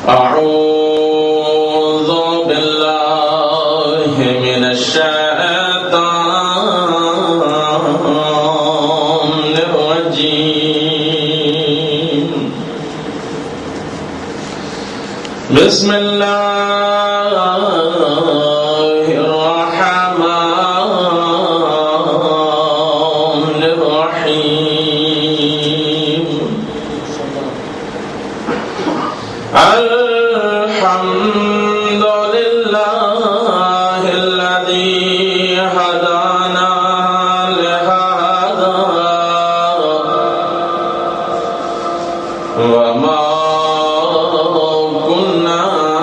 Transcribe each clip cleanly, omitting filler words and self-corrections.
أعوذ بالله من الشيطان الرجيم. بسم الله الرحمن الرحيم. الحمد لله الذي هدانا لهذا وما كنا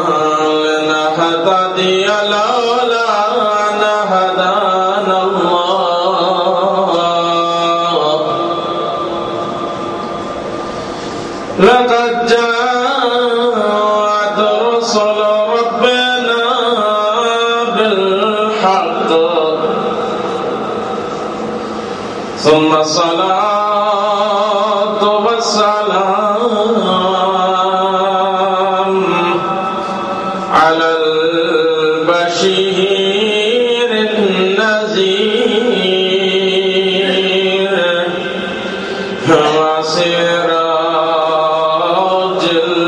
لنهتدي لولا أن هدانا الله. لقد جاءت رسل ربنا بالحق ثم الصلاة والسلام على البشير النذير وسراج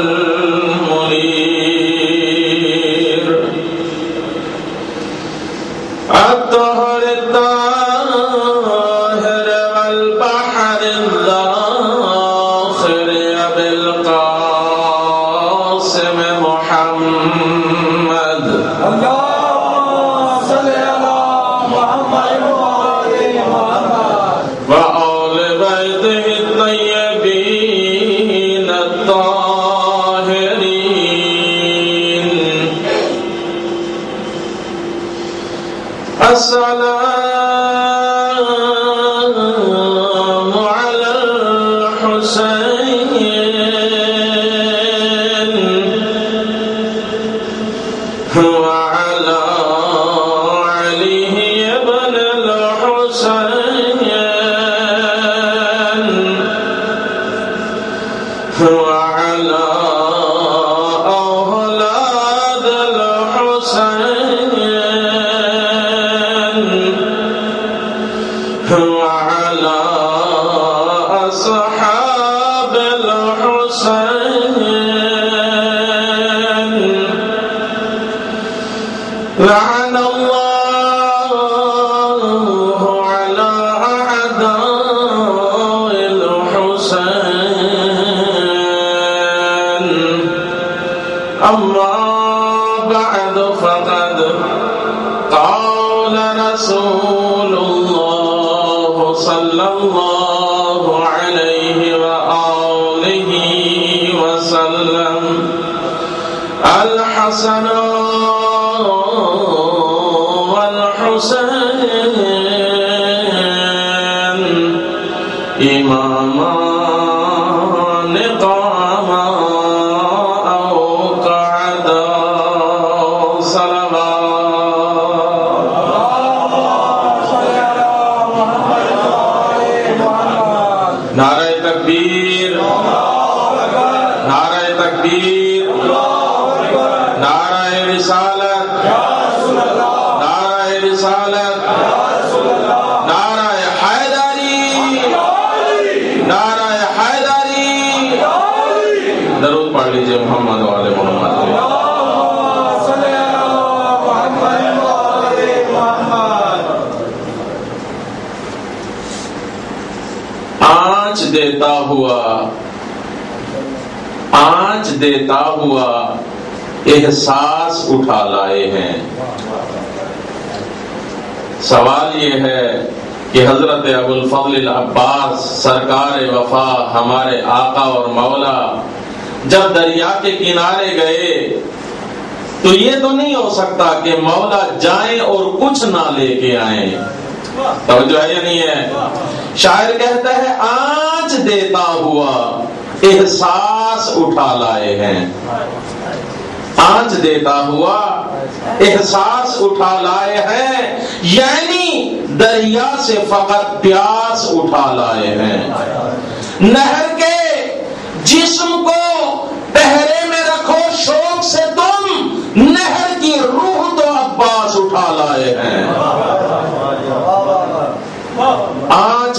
المنير. الطهر الطاهر والبحر الذاخر بالقاسم محمد. اللهم صل على محمد وآل بيته الطيبين الطاهرين. السلام على الحسين وعلى علي بن الحسين وعلى أولاد الحسين وعلى أصحاب الحسين. لعن الله على أعداء الحسين. أما بعد فقد قال رسول الله صلى الله عليه وآله وسلم: الحسن والحسين إمامان قاما أو قعدا صلوات. نعرہ تکبیر، نعرہ تکبیر، نعرہ رسالت، نعرہ رسالت، نعرہ حیدری، نعرہ حیدری. درود پڑھ لیجئے محمد و آل محمد. آنچ دیتا ہوا احساس اٹھا لائے ہیں. سوال یہ ہے کہ حضرت ابو الفضل العباس سرکار وفا ہمارے آقا اور مولا جب دریا کے کنارے گئے تو یہ تو نہیں ہو سکتا کہ مولا جائیں اور کچھ نہ لے کے آئیں. توجہ ہے یا نہیں ہے؟ شاعر کہتا ہے آنچ دیتا ہوا احساس اٹھا لائے ہیں. آنچ دیتا ہوا احساس اٹھا لائے ہیں، یعنی دریا سے فقط پیاس اٹھا لائے ہیں. نہر کے جسم کو پہرے میں رکھو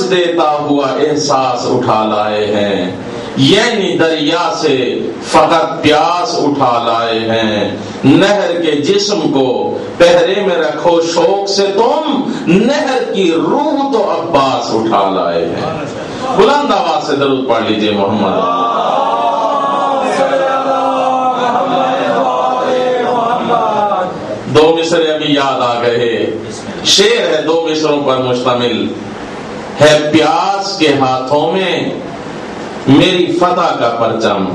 دیتا ہوا احساس اٹھا لائے ہیں، یعنی دریا سے فقط پیاس اٹھا لائے ہیں۔ نہر کے جسم کو پہرے میں رکھو شوق سے تم، نہر کی روح تو عباس اٹھا لائے ہیں۔ بلند آواز سے درود پڑھ لیجئے محمد۔ دو مصرے ابھی یاد آ گئے، شعر ہے 2 مصروں پر مشتمل ہے۔ پیاس کے ہاتھوں میں میری فتح کا پرچم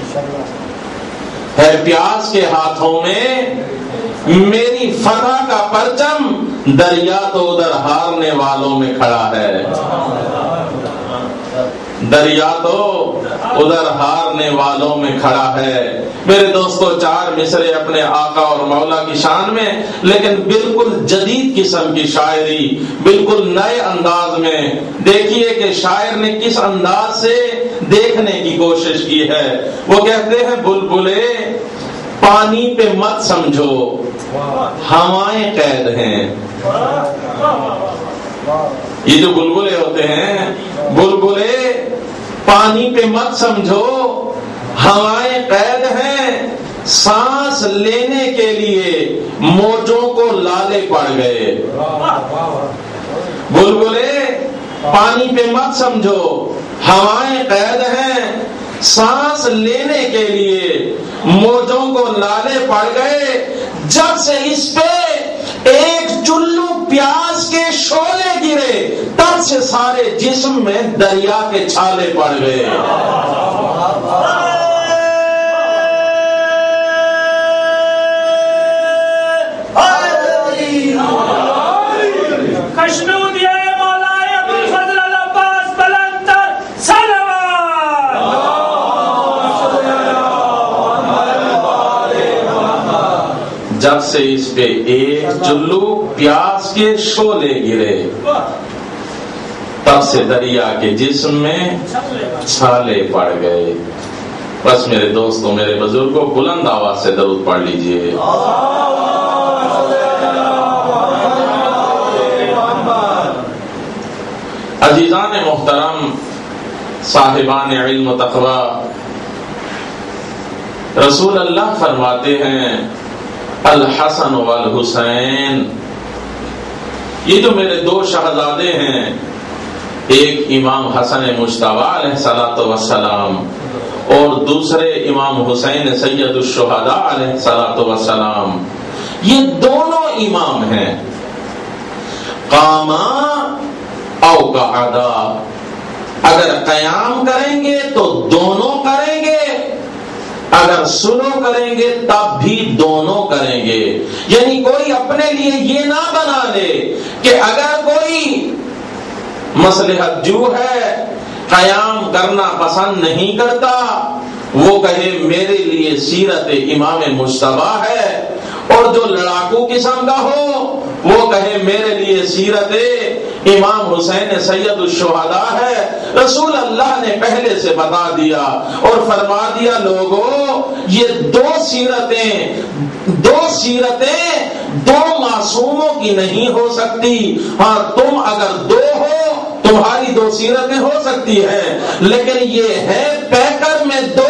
ہے، پیاس کے ہاتھوں میں میری فتح کا پرچم، دریا تو ادھر ہارنے والوں میں کھڑا ہے، دریا تو ادھر ہارنے والوں میں کھڑا ہے۔ میرے دوستو 4 مصرے اپنے آقا اور مولا کی شان میں، لیکن بالکل جدید قسم کی شاعری، بالکل نئے انداز میں۔ دیکھیے کہ شاعر نے کس انداز سے دیکھنے کی کوشش کی ہے۔ وہ کہتے ہیں بلبلے پانی پہ مت سمجھو ہوائیں قید ہیں۔ یہ جو بلبلے ہوتے ہیں، بلبلے پانی پہ مت سمجھو ہوائیں قید ہیں، سانس لینے کے لیے موجوں کو لالے پڑ گئے۔ بلبلے پانی پہ مت سمجھو ہوائیں قید ہیں، سانس لینے کے لیے موجوں کو لالے پڑ گئے۔ جب سے اس پہ ایک چلو پیاس کے شعلے گرے، تب سے سارے جسم میں دریا کے چھالے پڑ گئے۔ جب سے اس پہ ایک چلو پیاس کے شعلے گرے، تب سے دریا کے جسم میں چھالے پڑ گئے۔ بس میرے دوستوں، میرے بزرگوں، بلند آواز سے درود پڑھ لیجئے۔ عزیزان محترم، صاحبان علم و تقوی، رسول اللہ فرماتے ہیں الحسن والحسین، یہ جو میرے 2 شہزادے ہیں، ایک امام حسن مجتبی علیہ الصلوۃ والسلام اور دوسرے امام حسین سید الشہداء علیہ الصلوۃ والسلام، یہ دونوں امام ہیں۔ قاما او قعدا، اگر قیام کریں گے تو دونوں کریں گے، اگر سلو کریں گے تب بھی دونوں کریں گے۔ یعنی کوئی اپنے لیے یہ نہ بنا لے کہ اگر کوئی مصلحت جو ہے، قیام کرنا پسند نہیں کرتا، وہ کہے میرے لیے سیرت امام مجتبی ہے، اور جو لڑاکو قسم کا ہو وہ کہے میرے لیے سیرت امام حسین سید الشہداء ہے۔ رسول اللہ نے پہلے سے بتا دیا اور فرما دیا، لوگوں یہ 2 سیرتیں 2 معصوموں کی نہیں ہو سکتی۔ ہاں تم اگر 2 ہو، تمہاری 2 سیرتیں ہو سکتی ہیں، لیکن یہ ہے پیکر میں 2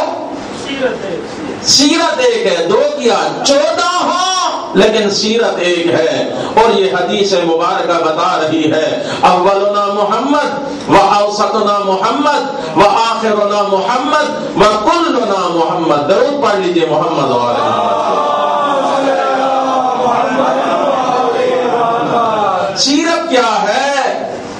سیرت ایک ہے، 2 کیا 14 ہو لیکن سیرت ایک ہے۔ اور یہ حدیث مبارکہ بتا رہی ہے، اولنا محمد و اوسطنا محمد و آخرنا محمد و کلنا محمد۔ درود پڑھ لیجئے محمد و آل محمد۔ سیرت کیا ہے؟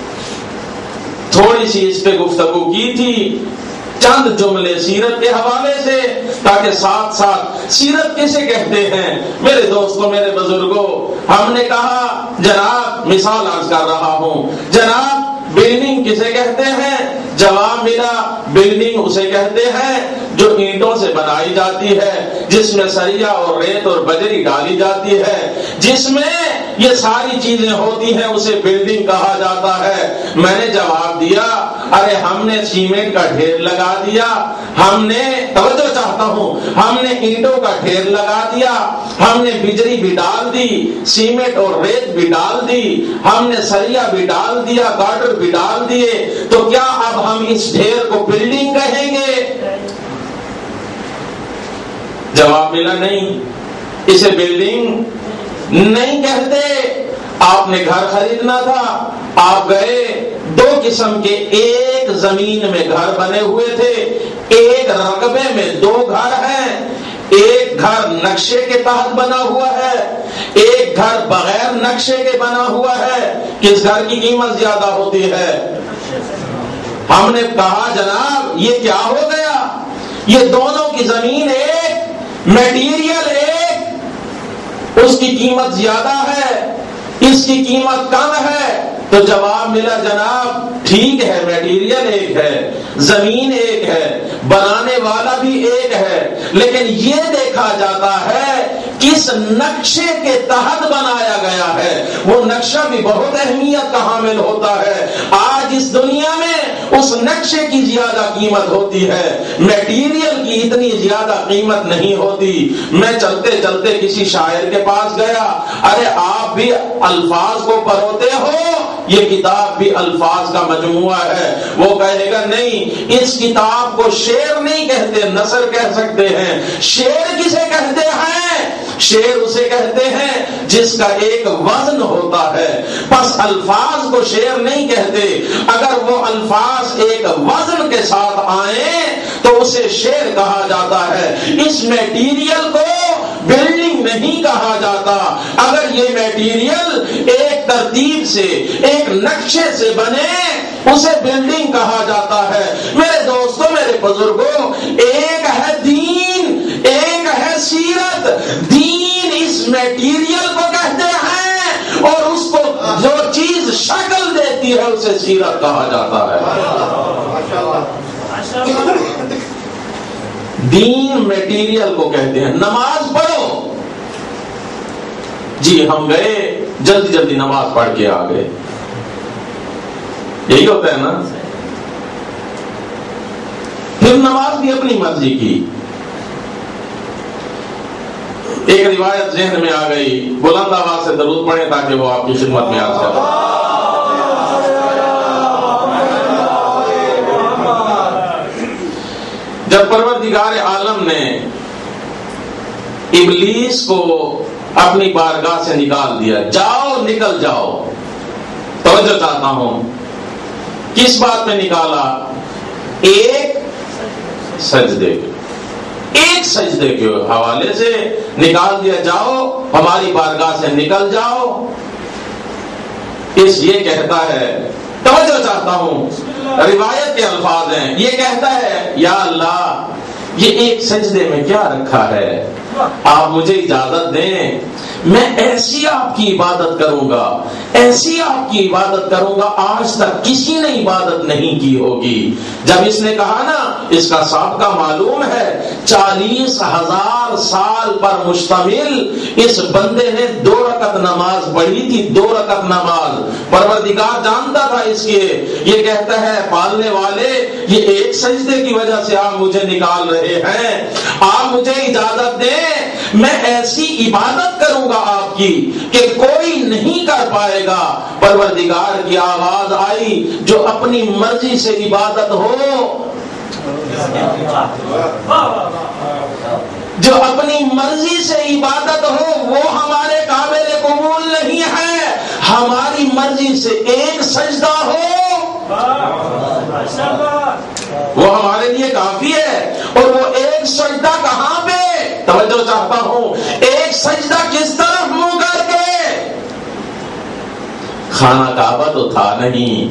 تھوڑی سی اس پہ گفتگو کی تھی، چند جملے سیرت کے حوالے سے، تاکہ ساتھ ساتھ سیرت کسے کہتے ہیں۔ میرے دوستوں، میرے بزرگوں، ہم نے کہا جناب، مثال عرض کر رہا ہوں، جناب بلڈنگ کسے کہتے ہیں؟ جواب ملا، بلڈنگ اسے کہتے ہیں جو اینٹوں سے بنائی جاتی ہے، جس میں سریا اور ریت اور بجری ڈالی جاتی ہے، جس میں یہ ساری چیزیں ہوتی ہیں اسے بلڈنگ کہا جاتا ہے۔ میں نے جواب دیا ارے ہم نے سیمنٹ کا ڈھیر لگا دیا، ہم نے توجہ چاہتا ہوں، ہم نے اینٹوں کا ڈھیر لگا دیا، ہم نے بجری بھی ڈال دی، سیمنٹ اور ریت بھی ڈال دی، ہم نے سریا بھی ڈال دیا، گارڈر بھی ڈال دیے، تو کیا اب ہم اس ڈھیر کو بلڈنگ کہیں گے؟ جواب ملا نہیں، اسے بلڈنگ نہیں کہتے۔ آپ نے گھر خریدنا تھا، آپ گئے، دو قسم کے، ایک زمین میں گھر بنے ہوئے تھے، ایک رقبے میں دو گھر ہیں، ایک گھر نقشے کے تحت بنا ہوا ہے، ایک گھر بغیر نقشے کے بنا ہوا ہے۔ کس گھر کی قیمت زیادہ ہوتی ہے؟ ہم نے کہا جناب یہ کیا ہو گیا، یہ دونوں کی زمین ایک، میٹیریل ایک، اس کی قیمت زیادہ ہے، اس کی قیمت کم ہے۔ تو جواب ملا جناب ٹھیک ہے، میٹیریل ایک ہے، زمین ایک ہے، بنانے والا بھی ایک ہے، لیکن یہ دیکھا جاتا ہے کس نقشے کے تحت بنایا گیا ہے۔ وہ نقشہ بھی بہت اہمیت کا حامل ہوتا ہے۔ آج اس دنیا میں اس نقشے کی زیادہ قیمت ہوتی ہے، میٹیریل کی اتنی زیادہ قیمت نہیں ہوتی۔ میں چلتے چلتے کسی شاعر کے پاس گیا، ارے آپ بھی الفاظ کو پروتے ہو، یہ کتاب بھی الفاظ کا مجموعہ ہے۔ وہ کہے گا نہیں، اس کتاب کو شعر نہیں کہتے، نثر کہہ سکتے ہیں۔ شعر کسے کہتے ہیں؟ شعر اسے کہتے ہیں جس کا ایک وزن ہوتا ہے، بس الفاظ کو شعر نہیں کہتے۔ اگر وہ الفاظ ایک وزن کے ساتھ آئیں تو اسے شعر کہا جاتا ہے۔ اس میٹیریل کو بلڈنگ نہیں کہا جاتا۔ اگر یہ میٹیریل ایک ترتیب سے، ایک نقشے سے بنے، اسے بلڈنگ کہا جاتا ہے۔ میرے دوستوں، میرے بزرگوں، ایک ہے دین، ایک ہے سیرت۔ دین اس میٹیریل کو کہتے ہیں اور اس کو جو چیز شکل دیتی ہے اسے سیرت کہا جاتا ہے۔ دین میٹیریل کو کہتے ہیں۔ نماز پڑھو، جی ہم گئے، جلدی جلدی نماز پڑھ کے آ گئے، یہی ہوتا ہے نا۔ پھر نماز بھی اپنی مرضی کی۔ ایک روایت ذہن میں آ گئی، بلند آواز سے درود پڑھیں تاکہ وہ آپ کی خدمت میں عرض کرے۔ جب پروردگار عالم نے ابلیس کو اپنی بارگاہ سے نکال دیا، جاؤ نکل جاؤ، توجہ چاہتا ہوں، کس بات میں نکالا؟ ایک سجدے کے حوالے سے نکال دیا، جاؤ ہماری بارگاہ سے نکل جاؤ۔ یہ کہتا ہے، توجہ چاہتا ہوں، روایت کے الفاظ ہیں، یہ کہتا ہے یا اللہ یہ ایک سجدے میں کیا رکھا ہے، آپ مجھے اجازت دیں، میں ایسی آپ کی عبادت کروں گا، ایسی آپ کی عبادت کروں گا آج تک کسی نے عبادت نہیں کی ہوگی۔ جب اس نے کہا نا، اس کا سابقہ معلوم ہے، 40,000 سال پر مشتمل اس بندے نے 2 رکعت نماز پڑھی تھی، 2 رکعت نماز۔ پروردگار جانتا تھا اس کے، یہ کہتا ہے پالنے والے، یہ ایک سجدے کی وجہ سے آپ مجھے نکال رہے ہیں، آپ مجھے اجازت دیں، میں ایسی عبادت کروں گا آپ کی کہ کوئی نہیں کر پائے گا۔ پروردگار کی آواز آئی، جو اپنی مرضی سے عبادت ہو، جو اپنی مرضی سے عبادت ہو وہ ہمارے قابل قبول نہیں ہے۔ ہماری مرضی سے ایک سجدہ ہو وہ ہمارے لیے کافی ہے۔ اور وہ ایک سجدہ کہاں پہ؟ توجہ چاہتا ہوں، ایک سجدہ کس طرف منہ کر کے؟ خانہ کعبہ تو تھا نہیں،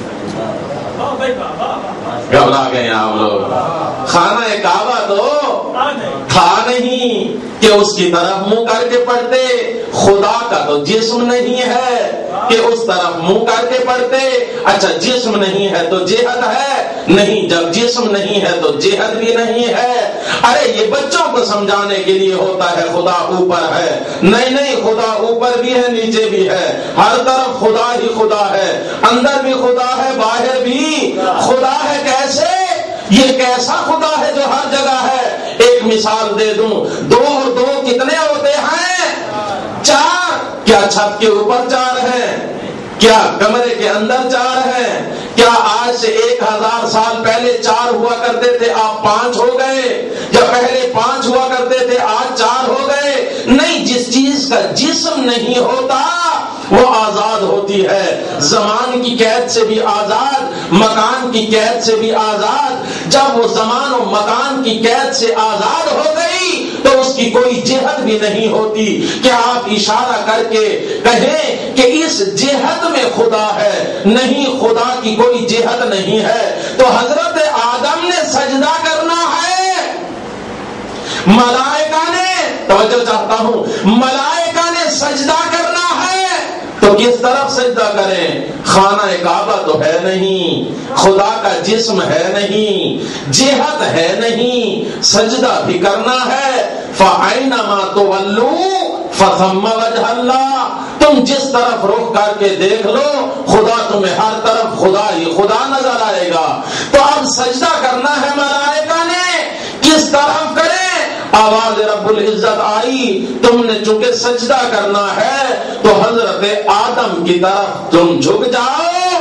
گھبرا گئے آپ لوگ، خانہ کعبہ تو تھا نہیں کہ اس کی طرف منہ کر کے پڑھتے، خدا کا تو جسم نہیں ہے کہ اس طرف منہ کر کے پڑھتے۔ اچھا جسم نہیں ہے تو جہت ہے، نہیں جب جسم نہیں ہے تو جہت بھی نہیں ہے. ارے یہ بچوں کو سمجھانے کے لیے ہوتا ہے خدا اوپر ہے. نہیں خدا اوپر بھی ہے نیچے بھی ہے, ہر طرف خدا ہی خدا ہے, اندر بھی خدا ہے باہر بھی خدا ہے. کیسے؟ یہ کیسا خدا ہے جو ہر جگہ ہے؟ ایک مثال دے دوں, 2 اور 2 کتنے ہوتے ہیں؟ 4. کیا چھت کے اوپر 4 ہیں؟ کیا کمرے کے اندر 4 ہیں؟ کیا آج سے 1000 سال پہلے 4 ہوا کرتے تھے آپ 5 ہو گئے, یا پہلے 5 ہوا کرتے تھے آج 4 ہو گئے؟ نہیں, جس چیز کا جسم نہیں ہوتا وہ آزاد ہوتی ہے, زمان کی قید سے بھی آزاد, مکان کی قید سے بھی آزاد. جب وہ زمان و مکان کی قید سے آزاد ہو گئی تو اس کی کوئی جہت بھی نہیں ہوتی کہ آپ اشارہ کر کے کہیں کہ اس جہت میں خدا ہے. نہیں, خدا کی کوئی جہت نہیں ہے. تو حضرت آدم نے سجدہ کرنا ہے, ملائکہ نے, توجہ چاہتا ہوں, ملائکہ نے سجدہ کرنا ہے. تو کس طرف سجدہ کریں؟ خانہ کعبہ تو ہے نہیں, خدا کا جسم ہے نہیں, جہت ہے نہیں, سجدہ بھی کرنا ہے. فَأَيْنَمَا تُوَلُّوا فَثَمَّ وَجْهَ اللَّهِ. تم جس طرف رخ کر کے دیکھ لو خدا تمہیں ہر طرف خدا ہی خدا نظر آئے گا. تو اب سجدہ کرنا ہے ملائکہ نے, کس طرف کریں؟ آواز رب العزت آئی, تم نے چونکہ سجدہ کرنا ہے تو حضرت آدم کی طرف تم جھک جاؤ.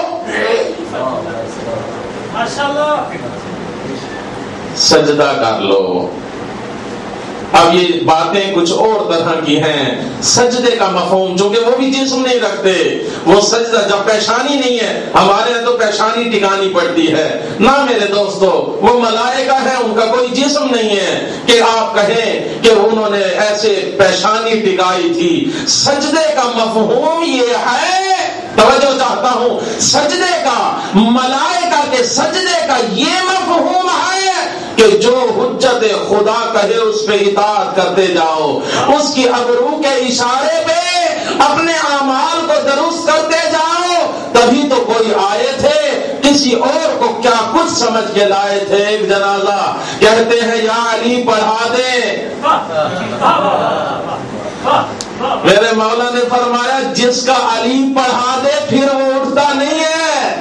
سجدہ کر لو. اب یہ باتیں کچھ اور طرح کی ہیں. سجدے کا مفہوم چونکہ وہ بھی جسم نہیں رکھتے, وہ سجدہ جب پیشانی نہیں ہے, ہمارے یہاں تو پیشانی ٹکانی پڑتی ہے نا میرے دوستو, وہ ملائکہ ہے, ان کا کوئی جسم نہیں ہے کہ آپ کہیں کہ انہوں نے ایسے پیشانی ٹکائی تھی. سجدے کا مفہوم یہ ہے, توجہ چاہتا ہوں, سجدے کا, ملائکہ کے سجدے کا یہ مفہوم ہے کہ جو حجت خدا کہے اس پہ اطاعت کرتے جاؤ, اس کی ابرو کے اشارے پہ اپنے اعمال کو درست کرتے جاؤ. تبھی تو کوئی آئے تھے, کسی اور کو کیا کچھ سمجھ کے لائے تھے. ایک جنازہ کہتے ہیں یا علی پڑھا دے, میرے مولا نے فرمایا جس کا علی پڑھا دے پھر وہ اٹھتا نہیں ہے.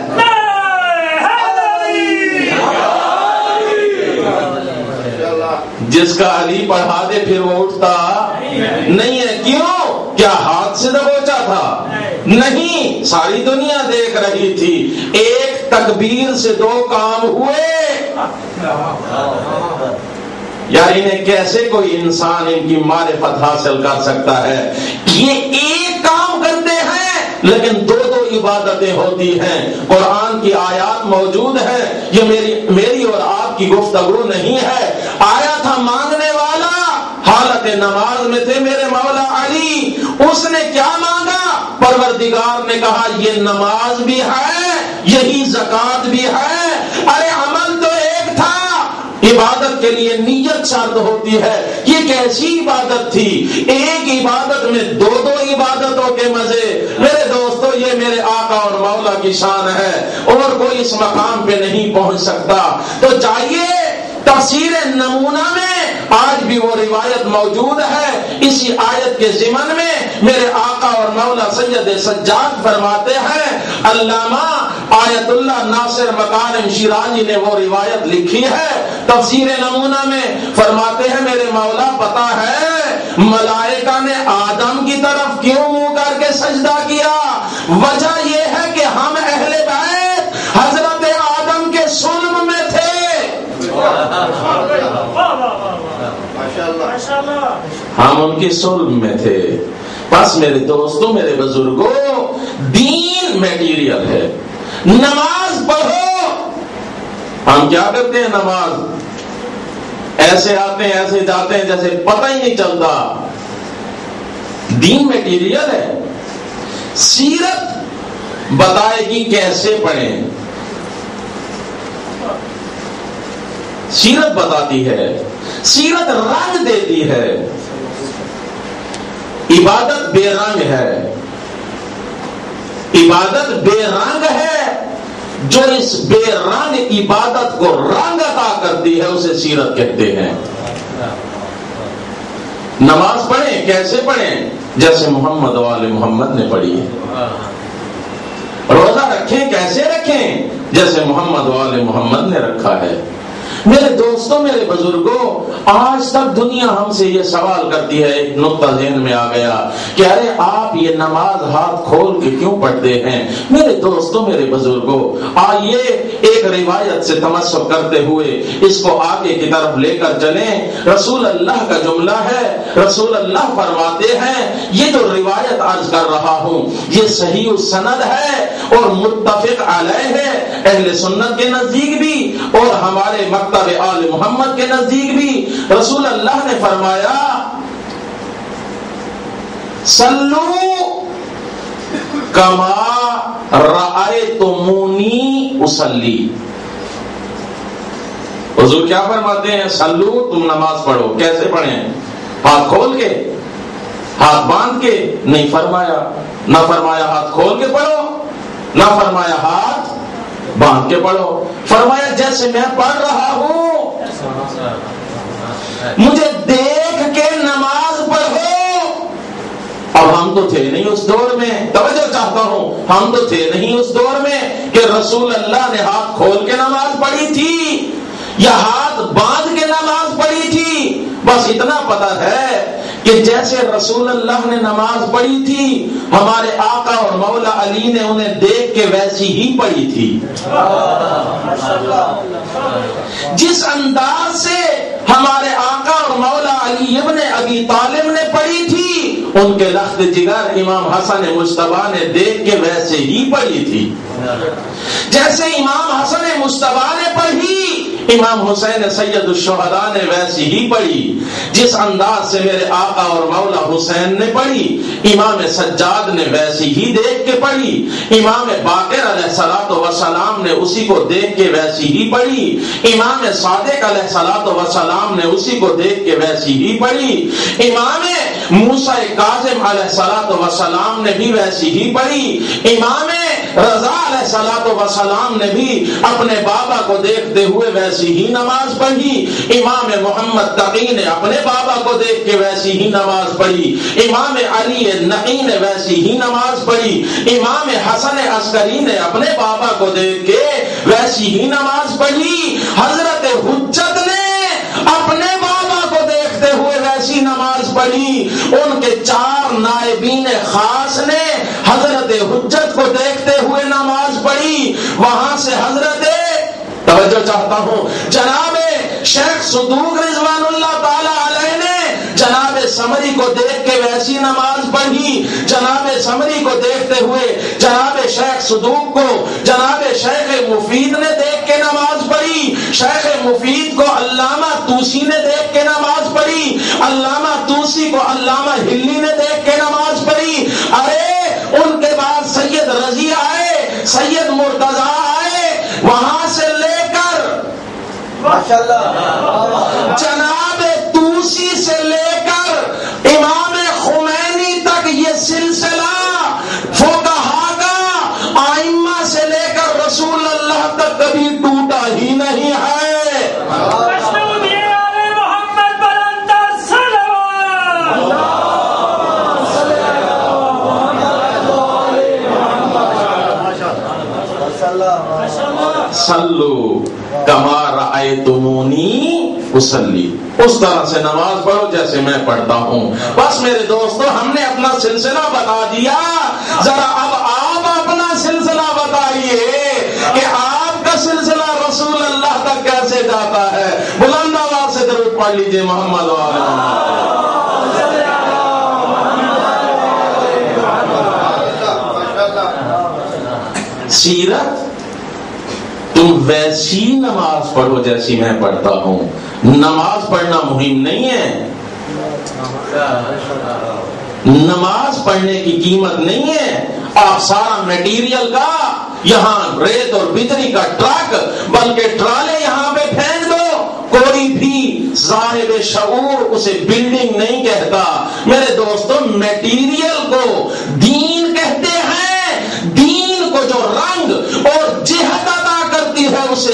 جس کا علی پڑھا دے پھر وہ اٹھتا نہیں ہے. کیوں؟ کیا ہاتھ سے دبوچا تھا؟ نہیں, ساری دنیا دیکھ رہی تھی. ایک تکبیر سے 2 کام ہوئے. یار انہیں کیسے کوئی انسان ان کی معرفت حاصل کر سکتا ہے؟ یہ ایک کام کرتے ہیں لیکن 2 عبادتیں ہوتی ہیں. قرآن کی آیات موجود ہیں, یہ میری اور آپ کی گفتگو نہیں ہے. آیا تھا مانگنے والا, حالت نماز میں تھے میرے مولا علی, اس نے کیا مانگا؟ پروردگار نے کہا یہ نماز بھی ہے, یہی زکات بھی ہے. ارے عمل تو ایک تھا, عبادت کے لیے نیت شرط ہوتی ہے. یہ کیسی عبادت تھی؟ ایک عبادت میں 2 عبادتوں کے مزے. میرے دوستو یہ میرے آقا اور مولا کی شان ہے, اور کوئی اس مقام پہ نہیں پہنچ سکتا. تو چاہیے تفسیر نمونہ میں آج بھی وہ روایت موجود ہے. اسی آیت کے ضمن میں میرے آقا اور مولا سید سجاد فرماتے ہیں, علامہ آیت اللہ ناصر مکارم شیرازی نے وہ روایت لکھی ہے تفسیر نمونہ میں. فرماتے ہیں میرے مولا پتا ہے ملائکہ نے آدم کی طرف کیوں منہ کر کے سجدہ کیا؟ وجہ یہ ہے کہ ہم اہل بیت حضرت آدم کے سلم میں تھے. ہم ان کی سلم میں تھے. بس میرے دوستوں, میرے بزرگوں, دین میٹیریل ہے. نماز پڑھو. ہم کیا کرتے ہیں؟ نماز ایسے آتے ہیں ایسے جاتے ہیں جیسے پتہ ہی نہیں چلتا. دین میٹیریل ہے. سیرت بتائے گی کیسے پڑھیں, سیرت بتاتی ہے, سیرت رنگ دیتی ہے. عبادت بے رنگ ہے, عبادت بے رنگ ہے. جو اس بے رنگ عبادت کو رنگ عطا کرتی ہے اسے سیرت کہتے ہیں۔ نماز پڑھیں، کیسے پڑھیں؟ جیسے محمد و آل محمد نے پڑھی ہے۔ روزہ رکھیں، کیسے رکھیں؟ جیسے محمد و آل محمد نے رکھا ہے۔ میرے دوستوں، میرے بزرگوں، آج تک دنیا ہم سے یہ سوال کرتی ہے، ایک نقطہ ذہن میں آ گیا کہ ارے آپ یہ نماز ہاتھ کھول کے کیوں پڑھتے ہیں؟ میرے دوستوں، میرے بزرگوں، آئیے ایک روایت سے تمسک کرتے ہوئے اس کو آگے کی طرف لے کر چلیں۔ رسول اللہ کا جملہ ہے، رسول اللہ فرماتے ہیں، یہ جو روایت عرض کر رہا ہوں یہ صحیح السند ہے اور متفق علیہ ہے، اہل سنت کے نزدیک بھی اور ہمارے مکتب آل محمد کے نزدیک بھی۔ رسول اللہ نے فرمایا صلو کما رأیتمونی اصلی۔ حضور کیا فرماتے ہیں؟ صلو، تم نماز پڑھو، کیسے پڑھیں؟ ہاتھ کھول کے، ہاتھ باندھ کے؟ نہیں فرمایا، نہ فرمایا ہاتھ کھول کے پڑھو، نہ فرمایا ہاتھ باندھ کے پڑھو، فرمایا جیسے میں پڑھ رہا ہوں مجھے دیکھ کے نماز پڑھو۔ اب ہم تو تھے نہیں اس دور میں، توجہ چاہتا ہوں، ہم تو تھے نہیں اس دور میں کہ رسول اللہ نے ہاتھ کھول کے نماز پڑھی تھی یا ہاتھ باندھ کے نماز پڑھی تھی۔ بس اتنا پتہ ہے کہ جیسے رسول اللہ نے نماز پڑھی تھی ہمارے آقا اور مولا علی نے انہیں دیکھ کے ویسی ہی پڑھی تھی۔ جس انداز سے ہمارے آقا اور مولا علی ابن ابی طالب نے پڑھی تھی ان کے لخت جگر امام حسن مجتبیٰ نے دیکھ کے ویسے ہی پڑھی تھی۔ جیسے امام حسن مجتبیٰ نے پڑھی امام حسین سید الشہداء نے ویسی ہی پڑھی۔ جس انداز سے میرے آقا اور مولا حسین نے پڑھی امام سجاد نے ویسی ہی دیکھ کے پڑھی، امام باقر علیہ الصلوۃ والسلام نے اسی کو دیکھ کے ویسی ہی پڑھی، امام صادق علیہ الصلوۃ والسلام نے اسی کو دیکھ کے ویسی ہی پڑھی، امام موسیٰ کاظم علیہ الصلوۃ والسلام نے بھی ویسی ہی پڑھی، امام رضا علیہ الصلوۃ والسلام نے بھی اپنے بابا کو دیکھتے ہوئے ویسی ہی نماز پڑھی، امام محمد تقی نے اپنے بابا کو دیکھ کے ویسی ہی نماز پڑھی، امام علی نقی نے ویسی ہی نماز پڑھی، امام حسن عسکری نے اپنے بابا کو دیکھ کے ویسی ہی نماز پڑھی، حضرت حجت نے اپنے بابا کو دیکھتے ہوئے ویسی نماز پڑھی، ان کے 4 نائبین خاص نے حضرت حجت کو دیکھتے ہوئے نماز پڑھی۔ وہاں سے حضرت توجہ چاہتا ہوں جناب شیخ صدوق رضوان اللہ تعالی علیہ نے جناب سمری کو دیکھ کے ویسی نماز پڑھی، جناب سمری کو دیکھتے ہوئے جناب شیخ صدوق کو جناب شیخ مفید نے دیکھ کے نماز پڑھی، شیخ مفید کو علامہ طوسی نے دیکھ کے نماز پڑھی، علامہ طوسی کو علامہ ہلی نے دیکھ کے نماز پڑھی۔ ارے ان کے بعد سید رضی آئے، سید مرتضیٰ آئے، وہاں سے لے کر جناب طوسی سے لے کر امام خمینی تک یہ سلسلہ فقہا کا ائمہ سے لے کر رسول اللہ تک کبھی ٹوٹا ہی نہیں ہے۔ صلو کما رأیتمونی اصلی، اس طرح سے نماز پڑھو جیسے میں پڑھتا ہوں۔ بس میرے دوستو ہم نے اپنا سلسلہ بتا دیا، ذرا اب آپ اپنا سلسلہ بتائیے کہ آپ کا سلسلہ رسول اللہ تک کیسے جاتا ہے۔ بلند آواز سے درود پڑھ لیجئے محمد و آل محمد۔ سیرت تم ویسی نماز پڑھو جیسی میں پڑھتا ہوں۔ نماز پڑھنا مہم نہیں ہے، نماز پڑھنے کی قیمت نہیں ہے آپ سارا میٹیریل کا یہاں ریت اور بجلی کا ٹرک بلکہ ٹرالے یہاں پہ پھینک دو، کوئی بھی صاحب شعور اسے بلڈنگ نہیں کہتا۔ میرے دوستوں میٹیریل کو دین کہتے ہیں، دین کو جو رنگ اور جہت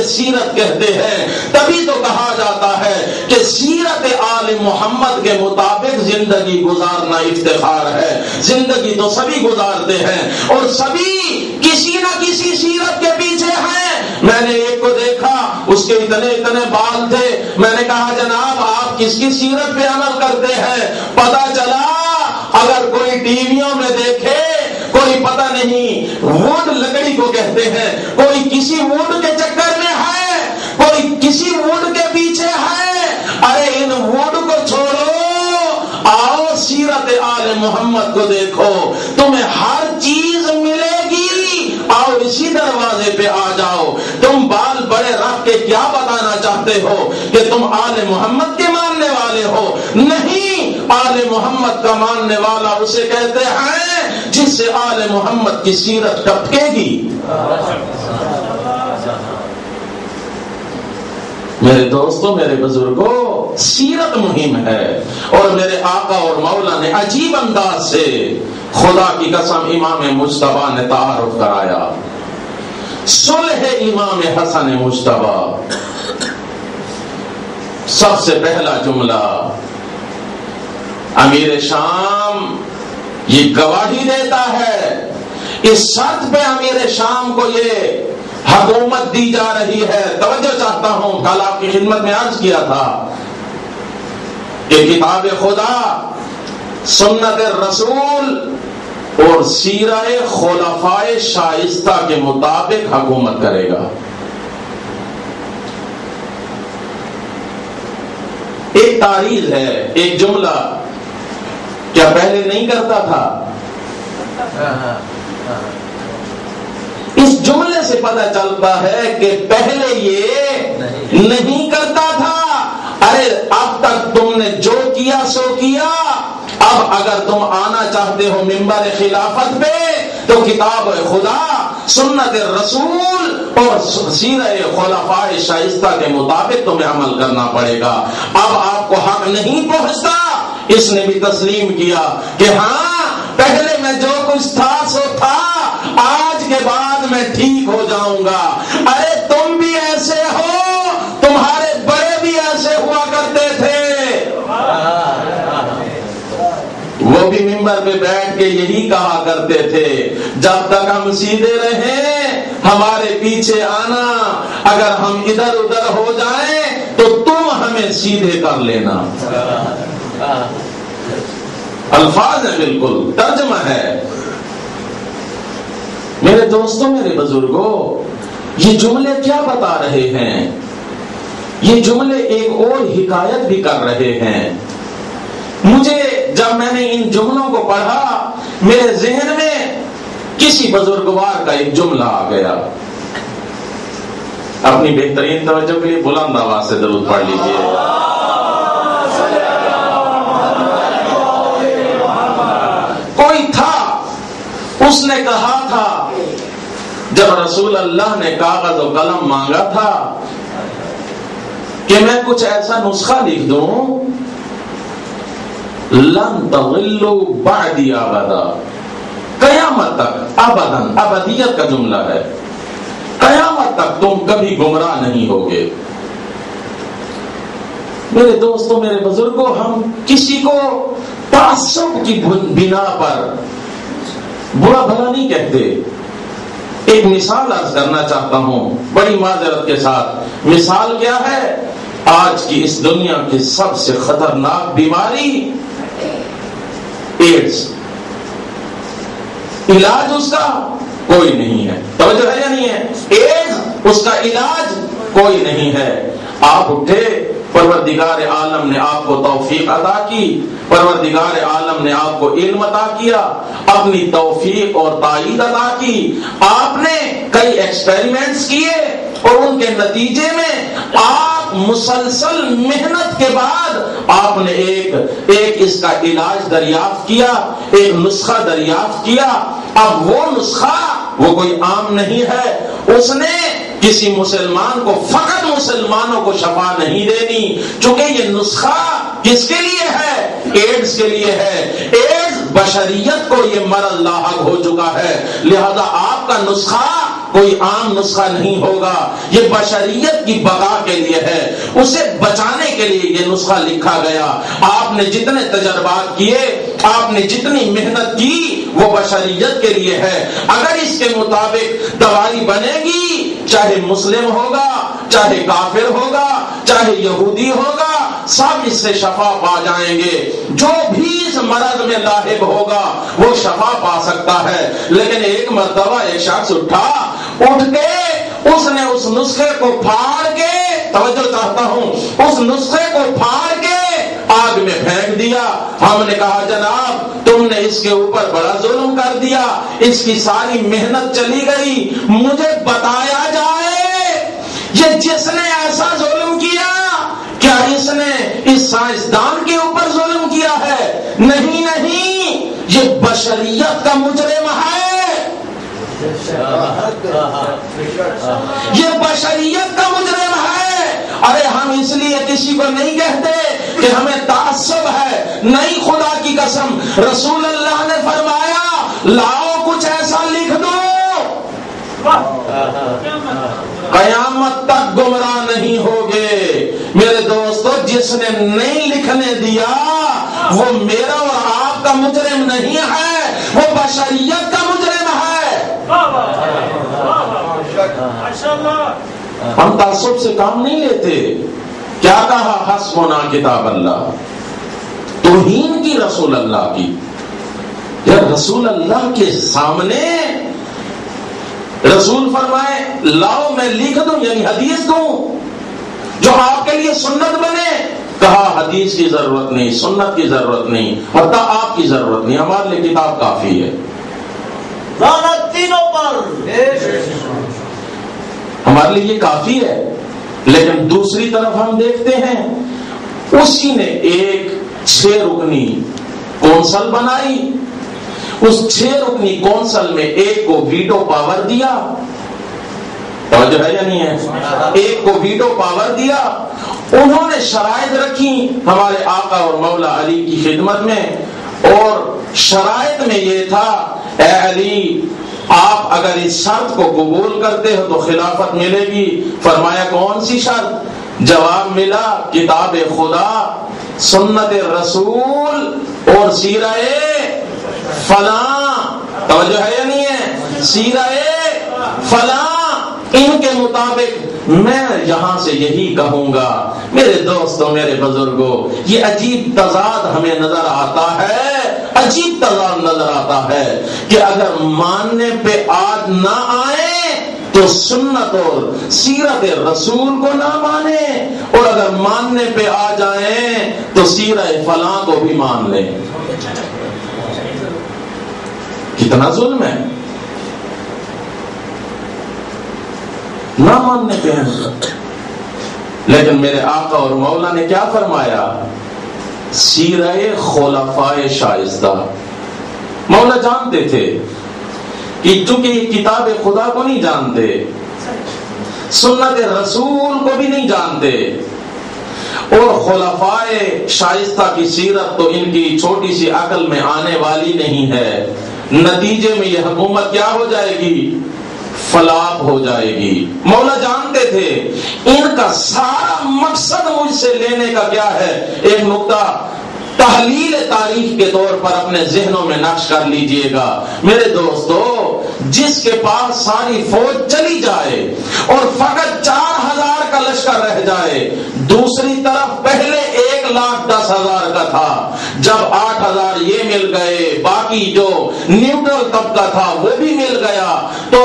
سیرت کہتے ہیں، تبھی تو کہا جاتا ہے کہ سیرت آل محمد کے مطابق زندگی گزارنا افتخار ہے۔ زندگی تو سبھی گزارتے ہیں اور سبھی کسی نہ کسی سیرت کے پیچھے ہیں۔ میں نے ایک کو دیکھا، اس کے اتنے بال تھے، میں نے کہا جناب آپ کس کی سیرت پہ عمل کرتے ہیں؟ پتا چلا اگر کوئی ٹی ویوں میں دیکھے، کوئی پتہ نہیں ووڈ لکڑی کو کہتے ہیں، کوئی کسی ووڈ کے چکر میں ہے، کوئی کسی ووڈ کے پیچھے ہے۔ ارے ان ووڈ کو چھوڑو، آؤ سیرت آل محمد کو دیکھو، تمہیں ہر چیز ملے گی، آؤ اسی دروازے پہ آ جاؤ۔ تم بال بڑے رکھ کے کیا بتانا چاہتے ہو کہ تم آل محمد کے ماننے والے ہو؟ نہیں، آل محمد کا ماننے والا اسے کہتے ہیں جس سے آل محمد کی سیرت ٹپکے گی۔ میرے دوستوں، میرے بزرگوں، سیرت مہم ہے اور میرے آقا اور مولا نے عجیب انداز سے خدا کی قسم امام مجتبیٰ نے تعارف کرایا۔ صلح امام حسن مجتبیٰ، سب سے پہلا جملہ امیر شام یہ گواہی دیتا ہے، اس شرط پہ امیر شام کو یہ حکومت دی جا رہی ہے۔ توجہ چاہتا ہوں، کل آپ کی خدمت میں عرض کیا تھا کہ کتاب خدا، سنت رسول اور سیرہ خلفائے شائستہ کے مطابق حکومت کرے گا۔ ایک تاریخ ہے، ایک جملہ، کیا پہلے نہیں کرتا تھا؟ اس جملے سے پتہ چلتا ہے کہ پہلے یہ نہیں کرتا تھا۔ ارے اب تک تم نے جو کیا سو کیا، اب اگر تم آنا چاہتے ہو منبر خلافت پہ تو کتاب خدا، سنت رسول اور سیرہ خلفائے شائستہ کے مطابق تمہیں عمل کرنا پڑے گا۔ اب آپ کو حق نہیں پہنچتا، اس نے بھی تسلیم کیا کہ ہاں پہلے میں جو کچھ تھا سو تھا، آج کے بعد میں ٹھیک ہو جاؤں گا۔ ارے تم بھی ایسے ہو، تمہارے بڑے بھی ایسے ہوا کرتے تھے، وہ بھی منبر پہ بیٹھ کے یہی کہا کرتے تھے جب تک ہم سیدھے رہیں ہمارے پیچھے آنا، اگر ہم ادھر ادھر ہو جائیں تو تم ہمیں سیدھے کر لینا۔ الفاظ ہیں، بالکل ترجمہ ہے۔ میرے دوستوں، میرے بزرگوں، یہ جملے کیا بتا رہے ہیں؟ یہ جملے ایک اور حکایت بھی کر رہے ہیں۔ مجھے جب میں نے ان جملوں کو پڑھا، میرے ذہن میں کسی بزرگوار کا ایک جملہ آ گیا۔ اپنی بہترین توجہ کے لیے بلند آواز سے درود پڑھ لیجیے۔ کوئی تھا، اس نے کہا تھا جب رسول اللہ نے کاغذ و قلم مانگا تھا کہ میں کچھ ایسا نسخہ لکھ دوں، لن تضلوا بعدی ابدا، قیامت تک، ابداً، ابدیت کا جملہ ہے، قیامت تک تم کبھی گمراہ نہیں ہوگے۔ میرے دوستوں، میرے بزرگوں، ہم کسی کو تعصب کی بنا پر برا بھلا نہیں کہتے۔ ایک مثال عرض کرنا چاہتا ہوں بڑی معذرت کے ساتھ۔ مثال کیا ہے؟ آج کی اس دنیا کی سب سے خطرناک بیماری ایڈز، علاج اس کا کوئی نہیں ہے۔ توجہ ہے یا نہیں ہے؟ ایڈز، اس کا علاج کوئی نہیں ہے۔ آپ اٹھے، پروردگار عالم نے آپ کو توفیق عطا کی، پروردگار عالم نے آپ کو علم عطا کیا، اپنی توفیق اور تائید عطا کی، آپ نے کئی ایکسپیریمنٹس کیے اور ان کے نتیجے میں آپ مسلسل محنت کے بعد آپ نے ایک اس کا علاج دریافت کیا، ایک نسخہ دریافت کیا۔ اب وہ نسخہ وہ کوئی عام نہیں ہے، اس نے کسی مسلمان کو، فقط مسلمانوں کو شفا نہیں دینی، چونکہ یہ نسخہ کس کے لیے ہے؟ ایڈز کے لیے ہے۔ ایڈز بشریت کو یہ مرض لاحق ہو چکا ہے، لہذا آپ کا نسخہ کوئی عام نسخہ نہیں ہوگا، یہ بشریت کی بقا کے لیے ہے، اسے بچانے کے لیے یہ نسخہ لکھا گیا۔ آپ نے جتنے تجربات کیے، آپ نے جتنی محنت کی، وہ بشریت کے لیے ہے۔ اگر اس کے مطابق دوائی بنے گی، چاہے مسلم ہوگا، چاہے کافر ہوگا، چاہے یہودی ہوگا، سب اس سے شفا پا جائیں گے۔ جو بھی اس مرض میں لاحق ہوگا وہ شفا پا سکتا ہے۔ لیکن ایک مرتبہ ایک شخص اٹھ کے اس نے اس نسخے کو پھاڑ کے، توجہ چاہتا ہوں، اس نسخے کو پھاڑ کے آگ میں پھینک دیا۔ ہم نے کہا جناب تم نے اس کے اوپر بڑا ظلم کر دیا، اس کی ساری محنت چلی گئی، مجھے بتایا جائے یہ جس نے ایسا ظلم کیا، کیا اس نے اس سائنسدان کے اوپر ظلم کیا ہے؟ نہیں نہیں، یہ بشریت کا مجرم ہے، یہ بشریت کا مجرم ہے۔ ارے ہم اس لیے کسی کو نہیں کہتے کہ ہمیں تعصب ہے، نہیں، خدا کی قسم رسول اللہ نے فرمایا لاؤ کچھ ایسا لکھ دو قیامت تک گمراہ نہیں ہوگے۔ میرے دوستو، جس نے نہیں لکھنے دیا وہ میرا اور آپ کا مجرم نہیں ہے، وہ بشریت کا مجرم ہے۔ ہم تعصب سے کام نہیں لیتے۔ کیا کہا؟ حسبنا کتاب اللہ، توہین کی رسول اللہ کی۔ یا رسول اللہ کے سامنے رسول فرمائے لاؤ میں لکھ دوں، یعنی حدیث دوں جو آپ کے لیے سنت بنے۔ کہا حدیث کی ضرورت نہیں، سنت کی ضرورت نہیں، حتیٰ آپ کی ضرورت نہیں، ہمارے لیے کتاب کافی ہے۔ لعنت تینوں پر، ہمارے لیے یہ کافی ہے۔ لیکن دوسری طرف ہم دیکھتے ہیں اسی نے ایک 6 رکنی کونسل بنائی، اس 6 رکنی کونسل میں ایک کو ویٹو پاور دیا، توجہ ہے یا نہیں ہے؟ ایک کو ویٹو پاور دیا۔ انہوں نے شرائط رکھی ہمارے آقا اور مولا علی کی خدمت میں، اور شرائط میں یہ تھا اے علی آپ اگر اس شرط کو قبول کرتے ہو تو خلافت ملے گی۔ فرمایا کون سی شرط؟ جواب ملا کتاب خدا، سنت رسول اور سیرہ فلاں، توجہ ہے یا نہیں ہے؟ سیرہ فلاں، ان کے مطابق میں یہاں سے یہی کہوں گا۔ میرے دوستوں، میرے بزرگوں، یہ عجیب تضاد ہمیں نظر آتا ہے، عجیب تضاد نظر آتا ہے کہ اگر ماننے پہ آج نہ آئے تو سنت اور سیرت رسول کو نہ مانے، اور اگر ماننے پہ آ جائیں تو سیرہ فلاں کو بھی مان لیں۔ کتنا ظلم ہے، نہ ماننے پہ ہیں۔ لیکن میرے آقا اور مولا نے کیا فرمایا؟ سیرہ خلفائے شائستہ۔ مولا جانتے تھے کہ چونکہ یہ کتاب خدا کو نہیں جانتے، سنت رسول کو بھی نہیں جانتے، اور خلفائے شائستہ کی سیرت تو ان کی چھوٹی سی عقل میں آنے والی نہیں ہے، نتیجے میں یہ حکومت کیا ہو جائے گی؟ فلاح ہو جائے گی۔ مولا جانتے تھے ان کا سارا مقصد مجھ سے لینے کا کیا ہے۔ ایک نقطہ تحلیل تاریخ کے طور پر اپنے ذہنوں میں نقش کر لیجئے گا میرے دوستو، جس کے پاس ساری فوج چلی جائے اور فقط 4000 کا لشکر رہ جائے، دوسری طرف پہلے 1,10,000 کا تھا، جب 8000 یہ مل گئے، باقی جو نیوٹرل طبقہ تھا وہ بھی مل گیا، تو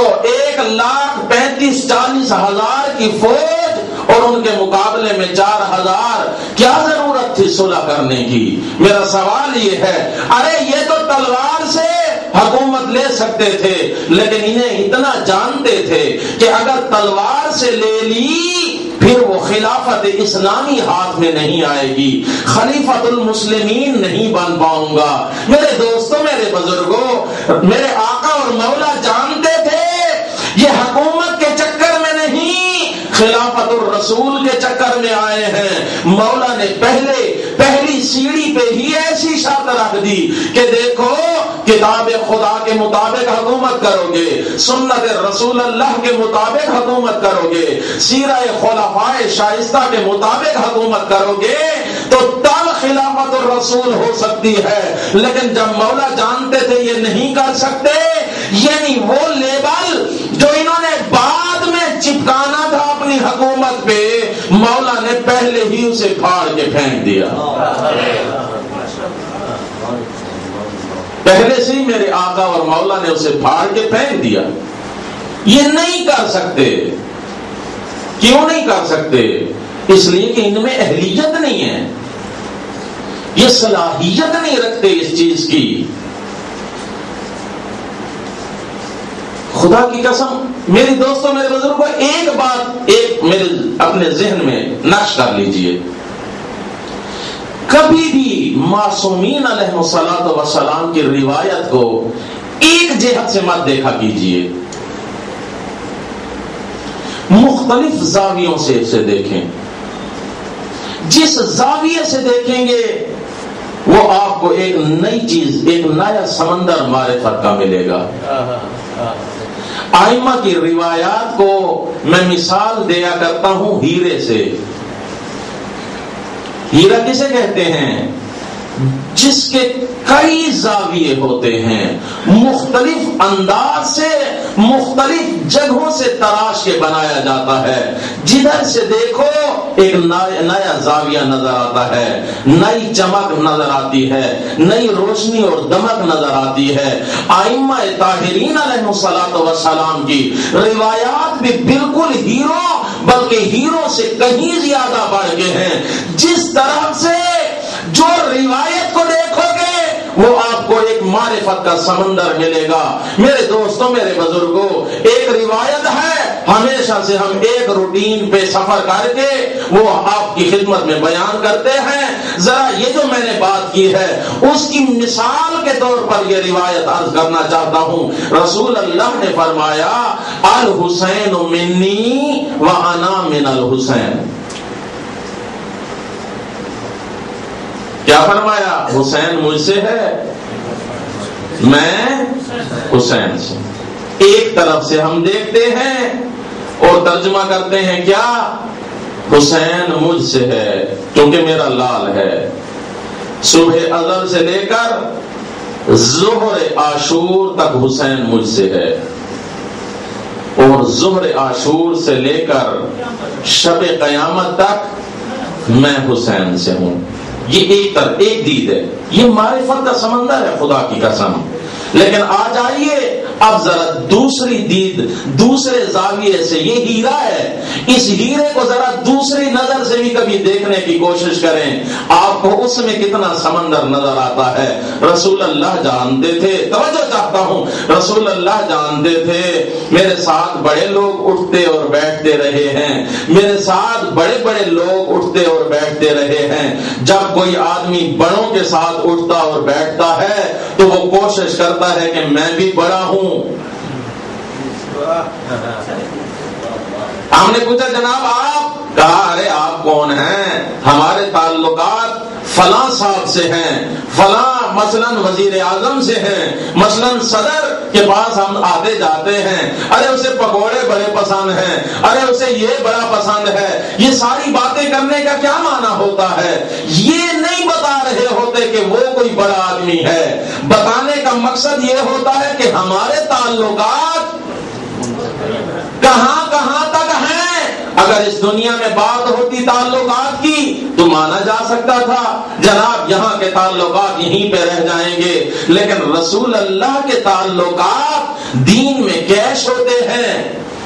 1,35,40,000 کی فوج اور ان کے مقابلے میں 4000، کیا ضرورت تھی صلح کرنے کی؟ میرا سوال یہ ہے، ارے یہ تو تلوار سے حکومت لے سکتے تھے، لیکن انہیں اتنا جانتے تھے کہ اگر تلوار سے لے لی پھر وہ خلافت اسلامی ہاتھ میں نہیں آئے گی، خلیفۃ المسلمین نہیں بن پاؤں گا۔ میرے دوستوں، میرے بزرگوں، میرے آقا اور مولا جانتے تھے یہ حکومت کے چکر میں نہیں، خلافت الرسول کے چکر میں آئے ہیں۔ مولا نے پہلی سیڑھی پہ ہی ایسی شرط رکھ دی کہ دیکھو کتاب خدا کے مطابق حکومت کرو گے، سنت رسول اللہ کے مطابق حکومت کرو گے، سیرہ خلفائے شائستہ کے مطابق حکومت کرو گے تو تب خلافت الرسول ہو سکتی ہے۔ لیکن جب مولا جانتے تھے یہ نہیں کر سکتے، یعنی وہ لیبل جو انہوں نے بعد میں چپکانا تھا اپنی حکومت پہ، مولا نے پہلے ہی اسے پھاڑ کے پھینک دیا۔ پہلے سے ہی میرے آقا اور مولا نے اسے پھاڑ کے پھینک دیا۔ یہ نہیں کر سکتے۔ کیوں نہیں کر سکتے؟ اس لیے کہ ان میں اہلیت نہیں ہے، یہ صلاحیت نہیں رکھتے اس چیز کی۔ خدا کی قسم میری دوستوں، میرے بزرگوں، ایک بات میرے اپنے ذہن میں نقش کر لیجئے، کبھی بھی معصومین علیہ الصلوۃ والسلام کی روایت کو ایک جہت سے مت دیکھا کیجئے، مختلف زاویوں سے اسے دیکھیں۔ جس زاویے سے دیکھیں گے وہ آپ کو ایک نئی چیز، ایک نیا سمندر معرفت کا ملے گا۔ ائمہ کی روایات کو میں مثال دیا کرتا ہوں ہیرے سے۔ ہیرا کسے کہتے ہیں؟ جس کے کئی زاویے ہوتے ہیں، مختلف انداز سے مختلف جگہوں سے تراش کے بنایا جاتا ہے، جدھر سے دیکھو ایک نیا زاویہ نظر آتا ہے، نئی چمک نظر آتی ہے، نئی روشنی اور دمک نظر آتی ہے۔ ائمہ طاہرین علیہ الصلوۃ والسلام کی روایات بھی بالکل ہیرو، بلکہ ہیرو سے کہیں زیادہ بڑھ کے ہیں۔ جس طرف سے جو روایت کو دیکھو گے وہ آپ کو ایک معرفت کا سمندر ملے گا۔ میرے دوستوں، میرے بزرگوں، ایک روایت ہے، ہمیشہ سے ہم ایک روٹین پہ سفر کر کے وہ آپ کی خدمت میں بیان کرتے ہیں۔ ذرا یہ جو میں نے بات کی ہے اس کی مثال کے طور پر یہ روایت عرض کرنا چاہتا ہوں۔ رسول اللہ نے فرمایا الحسین منی وانا من الحسین۔ کیا فرمایا؟ حسین مجھ سے ہے، میں حسین سے۔ ایک طرف سے ہم دیکھتے ہیں اور ترجمہ کرتے ہیں کیا؟ حسین مجھ سے ہے کیونکہ میرا لال ہے۔ صبح ازل سے لے کر ظہر عاشور تک حسین مجھ سے ہے، اور ظہر عاشور سے لے کر شب قیامت تک میں حسین سے ہوں۔ یہ ایک دید ہے، یہ معرفت کا سمندر ہے خدا کی قسم۔ لیکن آج آئیے اب ذرا دوسری دید، دوسرے زاویے سے، یہ ہیرا ہے، اس ہیرے کو ذرا دوسری نظر سے بھی کبھی دیکھنے کی کوشش کریں، آپ کو اس میں کتنا سمندر نظر آتا ہے۔ رسول اللہ جانتے تھے، توجہ چاہتا ہوں، رسول اللہ جانتے تھے میرے ساتھ بڑے لوگ اٹھتے اور بیٹھتے رہے ہیں، میرے ساتھ بڑے بڑے لوگ اٹھتے اور بیٹھتے رہے ہیں۔ جب کوئی آدمی بڑوں کے ساتھ اٹھتا اور بیٹھتا ہے تو وہ کوشش کرتا ہے کہ میں بھی بڑا ہوں۔ ہم نے پوچھا جناب آپ؟ کہا ارے آپ کون ہیں؟ ہمارے تعلقات فلاں صاحب سے ہیں، فلاں مثلاً وزیر اعظم سے ہیں، مثلاً صدر کے پاس ہم آتے جاتے ہیں، ارے اسے پکوڑے بڑے پسند ہیں، ارے اسے یہ بڑا پسند ہے۔ یہ ساری باتیں کرنے کا کیا معنی ہوتا ہے؟ یہ نہیں بتا رہے ہوتے کہ وہ کوئی بڑا آدمی ہے، بتانے کا مقصد یہ ہوتا ہے کہ ہمارے تعلقات کہاں کہاں تک ہیں۔ اگر اس دنیا میں بات ہوتی تعلقات کی تو مانا جا سکتا تھا جناب یہاں کے تعلقات یہیں پہ رہ جائیں گے، لیکن رسول اللہ کے تعلقات دین میں کیش ہوتے ہیں،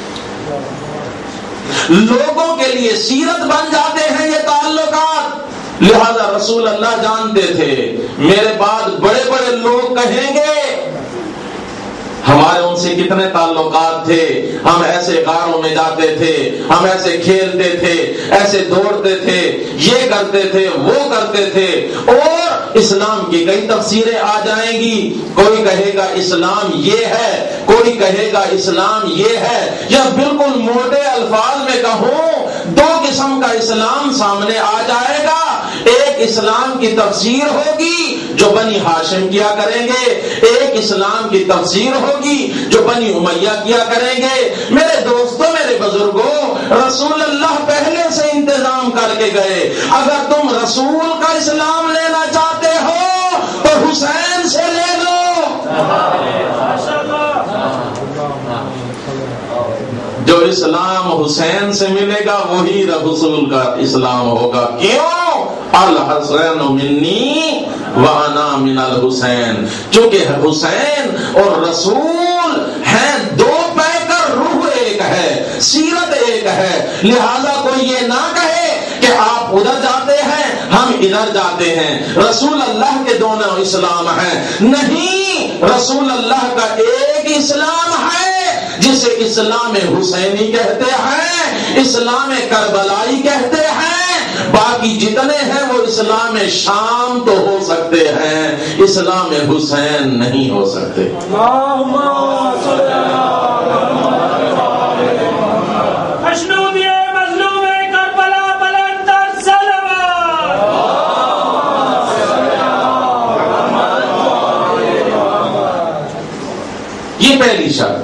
لوگوں کے لیے سیرت بن جاتے ہیں یہ تعلقات۔ لہذا رسول اللہ جانتے تھے میرے بعد بڑے بڑے لوگ کہیں گے ہمارے ان سے کتنے تعلقات تھے، ہم ایسے غاروں میں جاتے تھے، ہم ایسے کھیلتے تھے، ایسے دوڑتے تھے، یہ کرتے تھے، وہ کرتے تھے، اور اسلام کی کئی تفسیریں آ جائیں گی۔ کوئی کہے گا اسلام یہ ہے، کوئی کہے گا اسلام یہ ہے، یا بالکل موٹے الفاظ میں کہوں دو قسم کا اسلام سامنے آ جائے گا۔ ایک اسلام کی تفسیر ہوگی جو بنی ہاشم کیا کریں گے، ایک اسلام کی تفسیر ہوگی جو بنی امیہ کیا کریں گے۔ میرے دوستوں، میرے بزرگوں، رسول اللہ پہلے سے انتظام کر کے گئے۔ اگر تم رسول کا اسلام لینا چاہتے ہو تو حسین سے لے لو۔ جو اسلام حسین سے ملے گا وہی رسول کا اسلام ہوگا۔ کیوں؟ الحسین منی وانا من الحسین، چونکہ حسین اور رسول ہیں دو پیکر، روح ایک ہے، سیرت ایک ہے، لہذا کوئی یہ نہ کہے کہ آپ ادھر جاتے ہیں ہم ادھر جاتے ہیں، رسول اللہ کے دونوں اسلام ہیں۔ نہیں، رسول اللہ کا ایک اسلام ہے جسے اسلام حسینی کہتے ہیں، اسلام کربلائی کہتے ہیں، باقی جتنے ہیں وہ اسلام شام تو ہو سکتے ہیں، اسلام حسین نہیں ہو سکتے۔ یہ پہلی شرط۔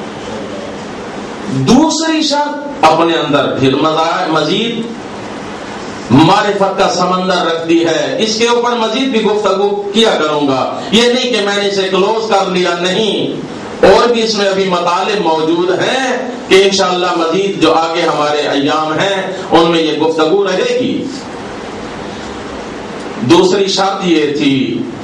دوسری شرط اپنے اندر پھر مزید معرفت کا سمندر رکھتی ہے، اس کے اوپر مزید بھی گفتگو کیا کروں گا، یہ نہیں کہ میں نے اسے کلوز کر لیا، نہیں، اور بھی اس میں ابھی مطالب موجود ہیں کہ انشاءاللہ مزید جو آگے ہمارے ایام ہیں ان میں یہ گفتگو رہے گی۔ دوسری شرط یہ تھی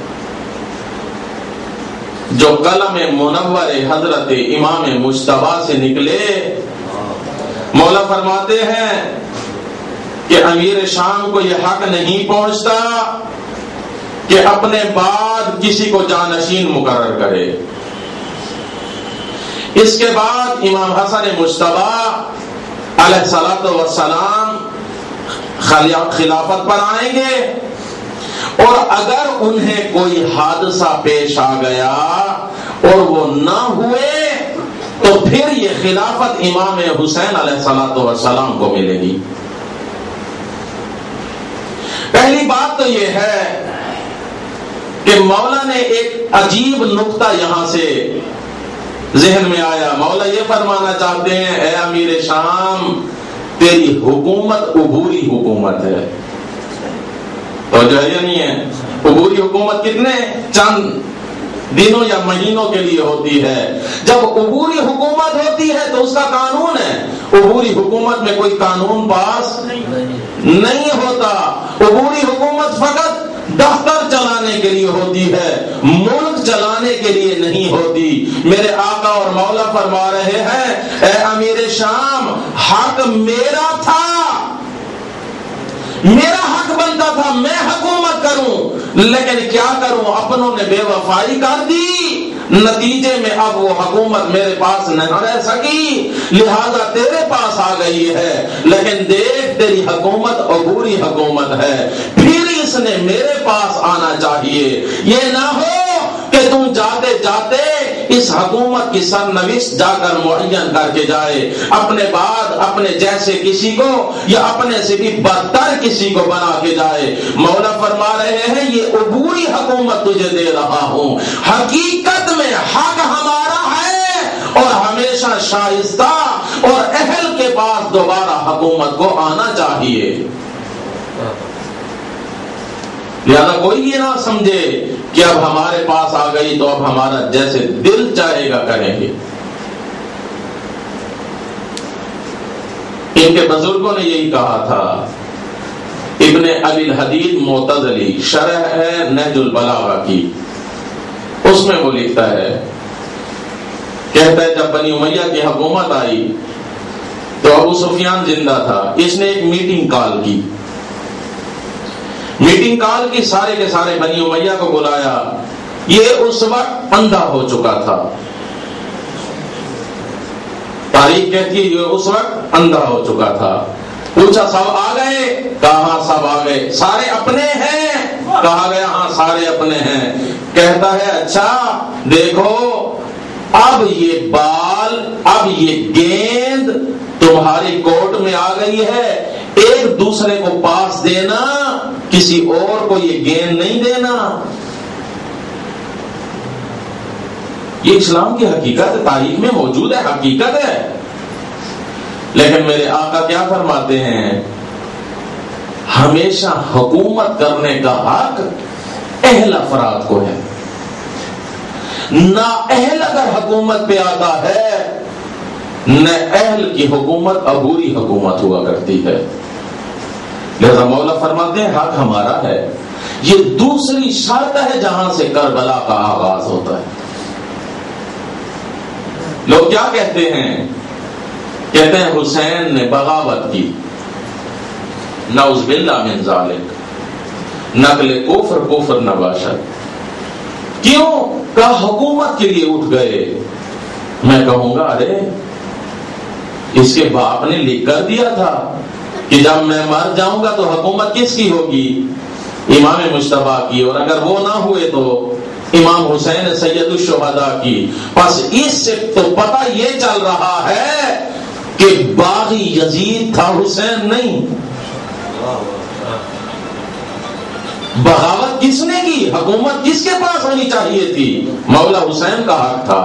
جو قلم منور حضرت امام مجتبی سے نکلے، مولا فرماتے ہیں کہ امیر شام کو یہ حق نہیں پہنچتا کہ اپنے بعد کسی کو جانشین مقرر کرے۔ اس کے بعد امام حسن مجتبی علیہ الصلوۃ والسلام خلافت پر آئیں گے، اور اگر انہیں کوئی حادثہ پیش آ گیا اور وہ نہ ہوئے تو پھر یہ خلافت امام حسین علیہ الصلوۃ والسلام کو ملے گی۔ پہلی بات تو یہ ہے کہ مولا نے ایک عجیب نقطہ یہاں سے ذہن میں آیا۔ مولا یہ فرمانا چاہتے ہیں اے امیر شام، تیری حکومت عبوری حکومت ہے، تو جو ہے نہیں ہے، عبوری حکومت کتنے چند دنوں یا مہینوں کے لیے ہوتی ہے۔ جب عبوری حکومت ہوتی ہے تو اس کا قانون ہے، عبوری حکومت میں کوئی قانون پاس نہیں ہوتا۔ عبوری حکومت فقط دفتر چلانے کے لیے ہوتی ہے، ملک چلانے کے لیے نہیں ہوتی۔ میرے آقا اور مولا فرما رہے ہیں اے امیر شام، حق میرا تھا، میرا حق بنتا تھا میں حکومت کروں، لیکن کیا کروں، اپنوں نے بے وفائی کر دی، نتیجے میں اب وہ حکومت میرے پاس نہ رہ سکی، لہذا تیرے پاس آ گئی ہے، لیکن دیکھ تیری حکومت عبوری حکومت ہے، پھر اس نے میرے پاس آنا چاہیے۔ یہ نہ ہو کہ تم جاتے جاتے اس حکومت کی سرنوشت جا کر معین کر کے جائے، اپنے بعد اپنے جیسے کسی کو یا اپنے سے بھی بدتر کسی کو بنا کے جائے۔ مولا فرما رہے ہیں یہ عبوری حکومت تجھے دے رہا ہوں، حقیقت میں حق ہمارا ہے اور ہمیشہ شائستہ اور اہل کے پاس دوبارہ حکومت کو آنا چاہیے۔ لہذا کوئی یہ نہ سمجھے کہ اب ہمارے پاس آ گئی تو اب ہمارا جیسے دل چاہے گا کریں گے۔ ان کے بزرگوں نے یہی کہا تھا۔ ابن ابی الحدید معتزلی، شرح ہے نہج البلاغہ کی، اس میں وہ لکھتا ہے، کہتا ہے جب بنی امیہ کی حکومت آئی تو ابو سفیان زندہ تھا، اس نے ایک میٹنگ کال کی، میٹنگ کال کی، سارے کے سارے بنی امیہ کو بلایا۔ یہ اس وقت اندھا ہو چکا تھا، تاریخ کہتی ہے یہ اس وقت اندھا ہو چکا تھا۔ پوچھا سب آ گئے؟ کہا سب آ گئے۔ سارے اپنے ہیں؟ کہا گیا ہاں سارے اپنے ہیں۔ کہتا ہے اچھا دیکھو اب یہ بال، اب یہ گیند تمہاری کورٹ میں آ گئی ہے، ایک دوسرے کو پاس دینا، کسی اور کو یہ گیند نہیں دینا۔ یہ اسلام کی حقیقت ہے، تاریخ میں موجود ہے، حقیقت ہے. لیکن میرے آقا کیا فرماتے ہیں؟ ہمیشہ حکومت کرنے کا حق اہل افراد کو ہے. نا اہل اگر حکومت پہ آتا ہے، نہ اہل کی حکومت عبوری حکومت ہوا کرتی ہے. لہذا مولا فرماتے ہیں حق ہمارا ہے. یہ دوسری شرط ہے جہاں سے کربلا کا آغاز ہوتا ہے. لوگ کیا کہتے ہیں؟ کہتے ہیں حسین نے بغاوت کی. نعوذ باللہ من ذالک، نقل کفر نہ باشد. کیوں کہ حکومت کے لیے اٹھ گئے. میں کہوں گا ارے اس کے باپ نے لکھ کر دیا تھا کہ جب میں مر جاؤں گا تو حکومت کس کی ہوگی؟ امام مجتبیٰ کی، اور اگر وہ نہ ہوئے تو امام حسین سید الشہداء کی. بس اس سے تو پتہ یہ چل رہا ہے کہ باغی یزید تھا، حسین نہیں. بغاوت کس نے کی؟ حکومت کس کے پاس ہونی چاہیے تھی؟ مولا حسین کا حق تھا،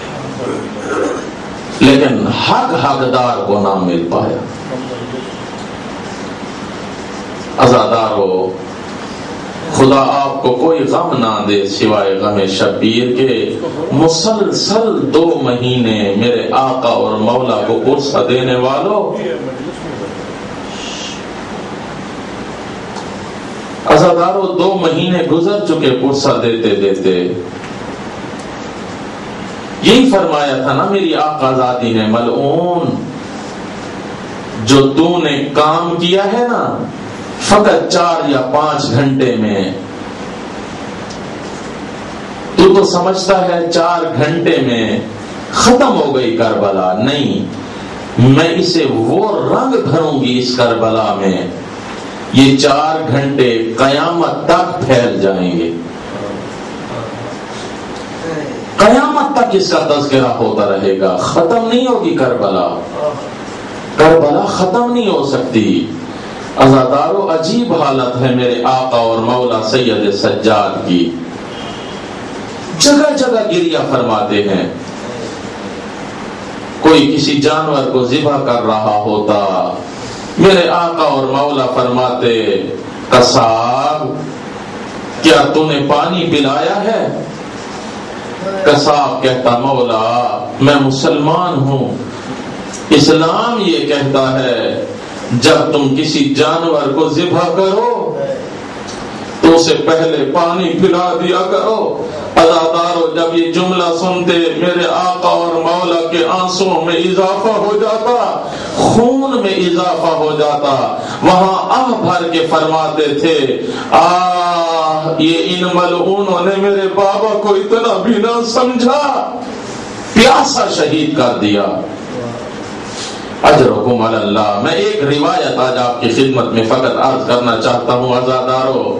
لیکن حق حقدار کو نہ مل پایا. عزادارو، خدا آپ کو کوئی غم نہ دے سوائے غم شبیر کے. مسلسل 2 مہینے میرے آقا اور مولا کو قرصہ دینے والوں، عزادارو 2 مہینے گزر چکے قرصہ دیتے دیتے. یہی فرمایا تھا نا میری آقا ذاتی نے، ملعون جو تو نے کام کیا ہے نا فقط 4 یا 5 گھنٹے میں، تو سمجھتا ہے 4 گھنٹے میں ختم ہو گئی کربلا. نہیں، میں اسے وہ رنگ بھروں گی اس کربلا میں، یہ 4 گھنٹے قیامت تک پھیل جائیں گے. قیامت تک اس کا تذکرہ ہوتا رہے گا، ختم نہیں ہوگی کربلا. کربلا ختم نہیں ہو سکتی. عزادارو، عجیب حالت ہے میرے آقا اور مولا سید سجاد کی. جگہ جگہ گریہ فرماتے ہیں. کوئی کسی جانور کو ذبح کر رہا ہوتا، میرے آقا اور مولا فرماتے قصاب کیا تو نے پانی پلایا ہے؟ قصاب کہتا مولا میں مسلمان ہوں، اسلام یہ کہتا ہے جب تم کسی جانور کو ذبح کرو تو اسے پہلے پانی پلا دیا کرو. عزادارو، جب یہ جملہ سنتے میرے آقا اور مولا کے آنسوں میں اضافہ ہو جاتا، خون میں اضافہ ہو جاتا. وہاں آہ بھر کے فرماتے تھے آہ یہ ان ملعونوں نے میرے بابا کو اتنا بھی نہ سمجھا، پیاسا شہید کر دیا. اجرکم علی اللہ. میں ایک روایت آج آپ کی خدمت میں فقط عرض کرنا چاہتا ہوں. عزادارو،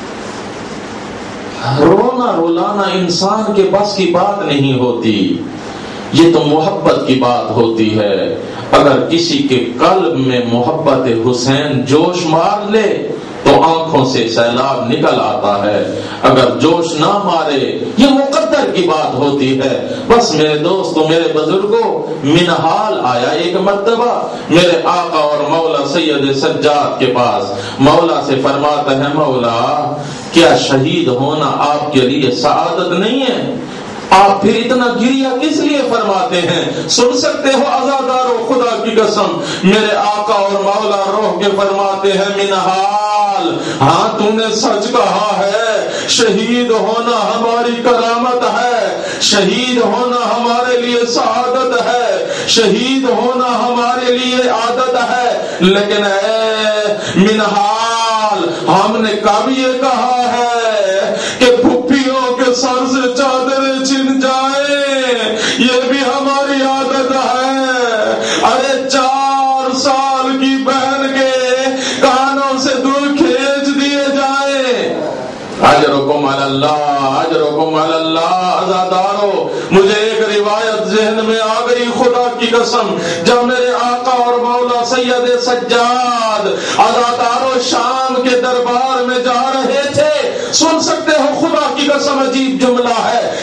رونا رلانا انسان کے بس کی بات نہیں ہوتی، یہ تو محبت کی بات ہوتی ہے. اگر کسی کے قلب میں محبت حسین جوش مار لے تو آنکھوں سے سیلاب نکل آتا ہے، اگر جوش نہ مارے یہ مقدر کی بات ہوتی ہے. بس میرے دوستو، میرے بزرگوں، منحال آیا ایک مرتبہ میرے آقا اور مولا سید سجاد کے پاس. مولا سے فرماتا ہے مولا کیا شہید ہونا آپ کے لیے سعادت نہیں ہے؟ آپ پھر اتنا گریہ کس لیے فرماتے ہیں؟ سن سکتے ہو عزادارو، خدا کی قسم میرے آقا اور مولا روح کے فرماتے ہیں منحال، ہاں تو نے سچ کہا ہے، شہید ہونا ہماری کرامت ہے، شہید ہونا ہمارے لیے سعادت ہے، شہید ہونا ہمارے لیے عادت ہے. لیکن اے منحال، ہم نے کب یہ کہا ہے کہ پھپھیوں کے سر سے چادریں چھن جائیں؟ یہ بھی ہماری عادت ہے. ارے 4 سال کی بہن کے کانوں سے دل کھینچ دیے جائیں. اجرکم علی اللہ، اجرکم علی اللہ. عزادارو، مجھے ایک روایت ذہن میں آ گئی خدا کی قسم. جب میرے آقا اور مولا سید سجاد عزادارو شام کے دربار میں جا رہے تھے، سن سکتے ہو خدا کی قسم عجیب جملہ ہے. زید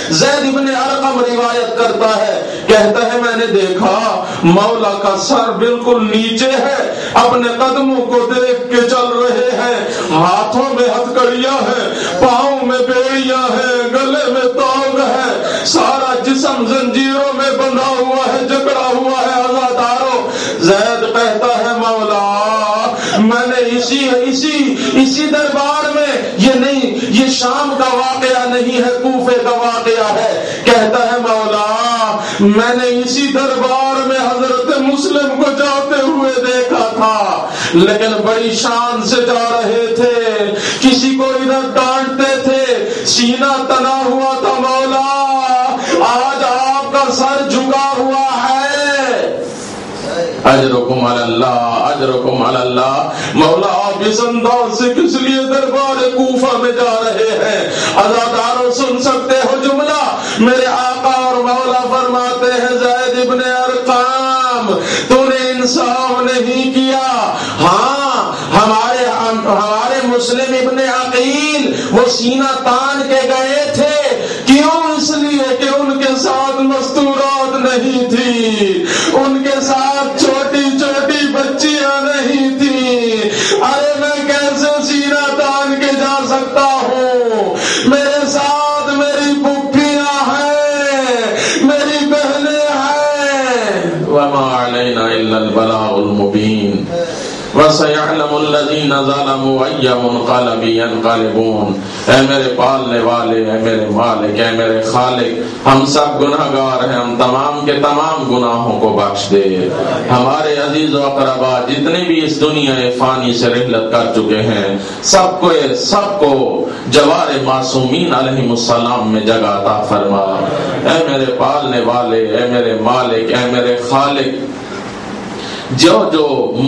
زید ابن ارقم روایت کرتا ہے، کہتا ہے میں نے دیکھا مولا کا سر بالکل نیچے ہے، اپنے قدموں کو دیکھ کے چل رہے ہیں، ہاتھوں میں ہتھکڑیاں ہیں، پاؤں میں بیڑیاں ہیں، گلے میں تانگ ہے، سارا جسم زنجیروں میں بندھا ہوا ہے، جکڑا ہوا ہے عزاداروں۔ زید کہتا ہے مولا میں نے اسی دربار میں، یہ نہیں، یہ شام کا واقعہ نہیں ہے، کوفے کا واقعہ ہے، کہتا ہے مولا میں نے اسی دربار میں حضرت مسلم کو جاتے ہوئے دیکھا تھا، لیکن بڑی شان سے جا رہے تھے، کسی کو ادھر ڈانٹتے تھے، سینہ تنا ہوا تھا مولا، آج آپ کا سر جھکا ہوا ہے۔ اجرکم علی اللہ، اجرکم علی اللہ۔ مولا آپ اس انداز سے کس لیے دربار کوفہ میں جا رہے ہیں؟ عزاداروں سن سکتے ہو جملہ؟ میرے آقا اور مولا فرماتے ہیں زید ابن ارقم تو نے انصاف نہیں کیا۔ ہاں ہمارے مسلم ابن عقیل وہ سینہ تان کے گئے تھے، کیوں؟ اس لیے کہ ان کے ساتھ مستورات نہیں تھی، ان کے ساتھ چھوٹی چھوٹی بچیاں نہیں تھی۔ ارے میں کیسے سینہ تان کے جا سکتا ہوں؟ میرے ساتھ میری پھوپھیاں ہیں، میری بہنیں ہیں۔ وما علینا الا البلاغ المبین وَسَيَعْلَمُ الَّذِينَ ظَلَمُوا أَيَّ مُنْقَلَبٍ يَنْقَلِبُونَ۔ اے میرے پالنے والے، اے میرے مالک، اے میرے خالق، ہم سب گناہگار ہیں، ہم تمام کے تمام گناہوں کو بخش دے۔ ہمارے عزیز و اقربا جتنے بھی اس دنیا فانی سے رحلت کر چکے ہیں، سب کو جوار معصومین علیہ السلام میں جگہ عطا فرما۔ اے میرے پالنے والے، اے میرے مالک، اے میرے خالق، جو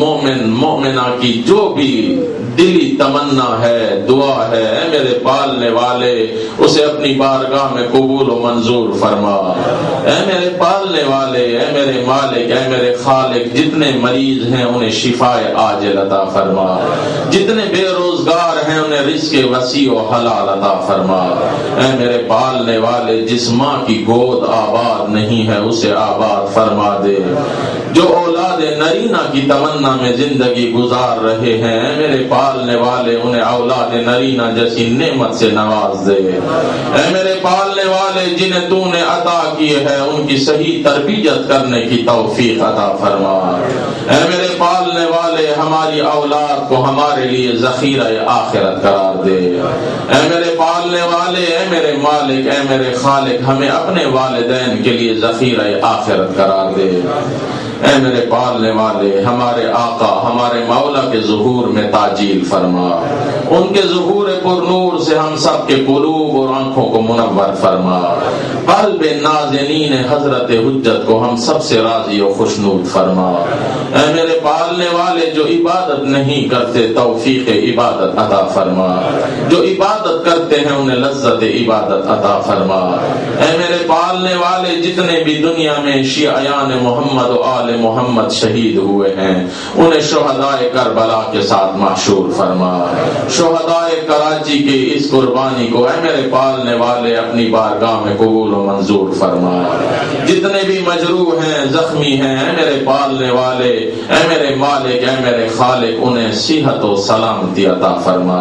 مومنہ کی جو بھی دلی تمنا ہے، دعا ہے، اے میرے پالنے والے اسے اپنی بارگاہ میں قبول و منظور فرما۔ اے میرے پالنے والے، اے میرے مالک، اے میرے خالق، جتنے مریض ہیں انہیں شفاء عاجل عطا فرما، جتنے بے روزگار ہیں انہیں رزق وسیع و حلال عطا فرما۔ اے میرے پالنے والے جس ماں کی گود آباد نہیں ہے اسے آباد فرما دے، جو اولاد نرینہ کی تمنا میں زندگی گزار رہے ہیں، اے میرے پالنے والے انہیں اولاد نرینہ جیسی نعمت سے نواز دے۔ اے میرے پالنے والے جنہیں تو نے عطا کیے ہے ان کی صحیح تربیت کرنے کی توفیق عطا فرما۔ اے میرے پالنے والے ہماری اولاد کو ہمارے لیے ذخیرہ آخرت قرار دے۔ اے میرے پالنے والے، اے میرے مالک، اے میرے خالق، ہمیں اپنے والدین کے لیے ذخیرہ آخرت قرار دے۔ اے میرے پالنے والے ہمارے آقا ہمارے مولا کے ظہور میں تاجیل فرما، ان کے ظہور پر نور سے ہم سب کے قلوب اور آنکھوں کو منور فرما، قلب نازنین حضرت حجت کو ہم سب سے راضی و خوشنود فرما۔ اے میرے پالنے والے جو عبادت نہیں کرتے توفیق عبادت عطا فرما، جو عبادت کرتے ہیں انہیں لذت عبادت عطا فرما۔ اے میرے پالنے والے جتنے بھی دنیا میں شیعیان محمد و آل محمد شہید ہوئے ہیں انہیں شہدائے کربلا کے ساتھ محشور فرما۔ شہدائے کراچی کی اس قربانی کو اے میرے پالنے والے اپنی بارگاہ میں قبول و منظور فرما۔ جتنے بھی مجروح ہیں، زخمی ہیں، اے میرے پالنے والے، اے میرے مالک، اے میرے خالق، انہیں صحت و سلامتی عطا فرما۔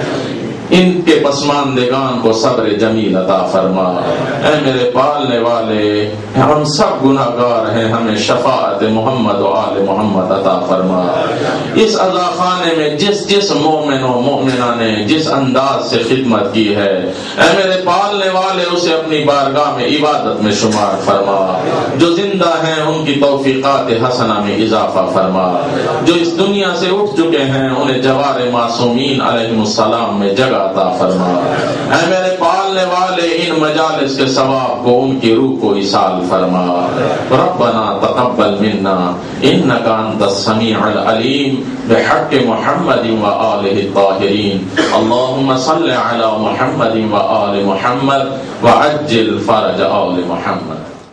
ان کے پسماندگان کو صبر جمیل عطا فرما۔ اے میرے پالنے والے ہم سب گناہگار ہیں، ہمیں شفاعت محمد و آل محمد عطا فرما۔ اس عزا خانے میں جس مومن و مومنہ نے جس انداز سے خدمت کی ہے اے میرے پالنے والے اسے اپنی بارگاہ میں عبادت میں شمار فرما۔ جو زندہ ہیں ان کی توفیقات حسنہ میں اضافہ فرما، جو اس دنیا سے اٹھ چکے ہیں انہیں جوار معصومین علیہ السلام میں جگہ عطا فرما۔ اے میرے پالنے والے ان مجالس کے ثواب کو ان کی روح کو ایصال فرما۔ ربنا تقبل منا انک انت السمیع العلیم بحق محمد و آلہ الطاہرین۔ اللہم صل علی محمد و آل محمد وعجل فرج آل محمد۔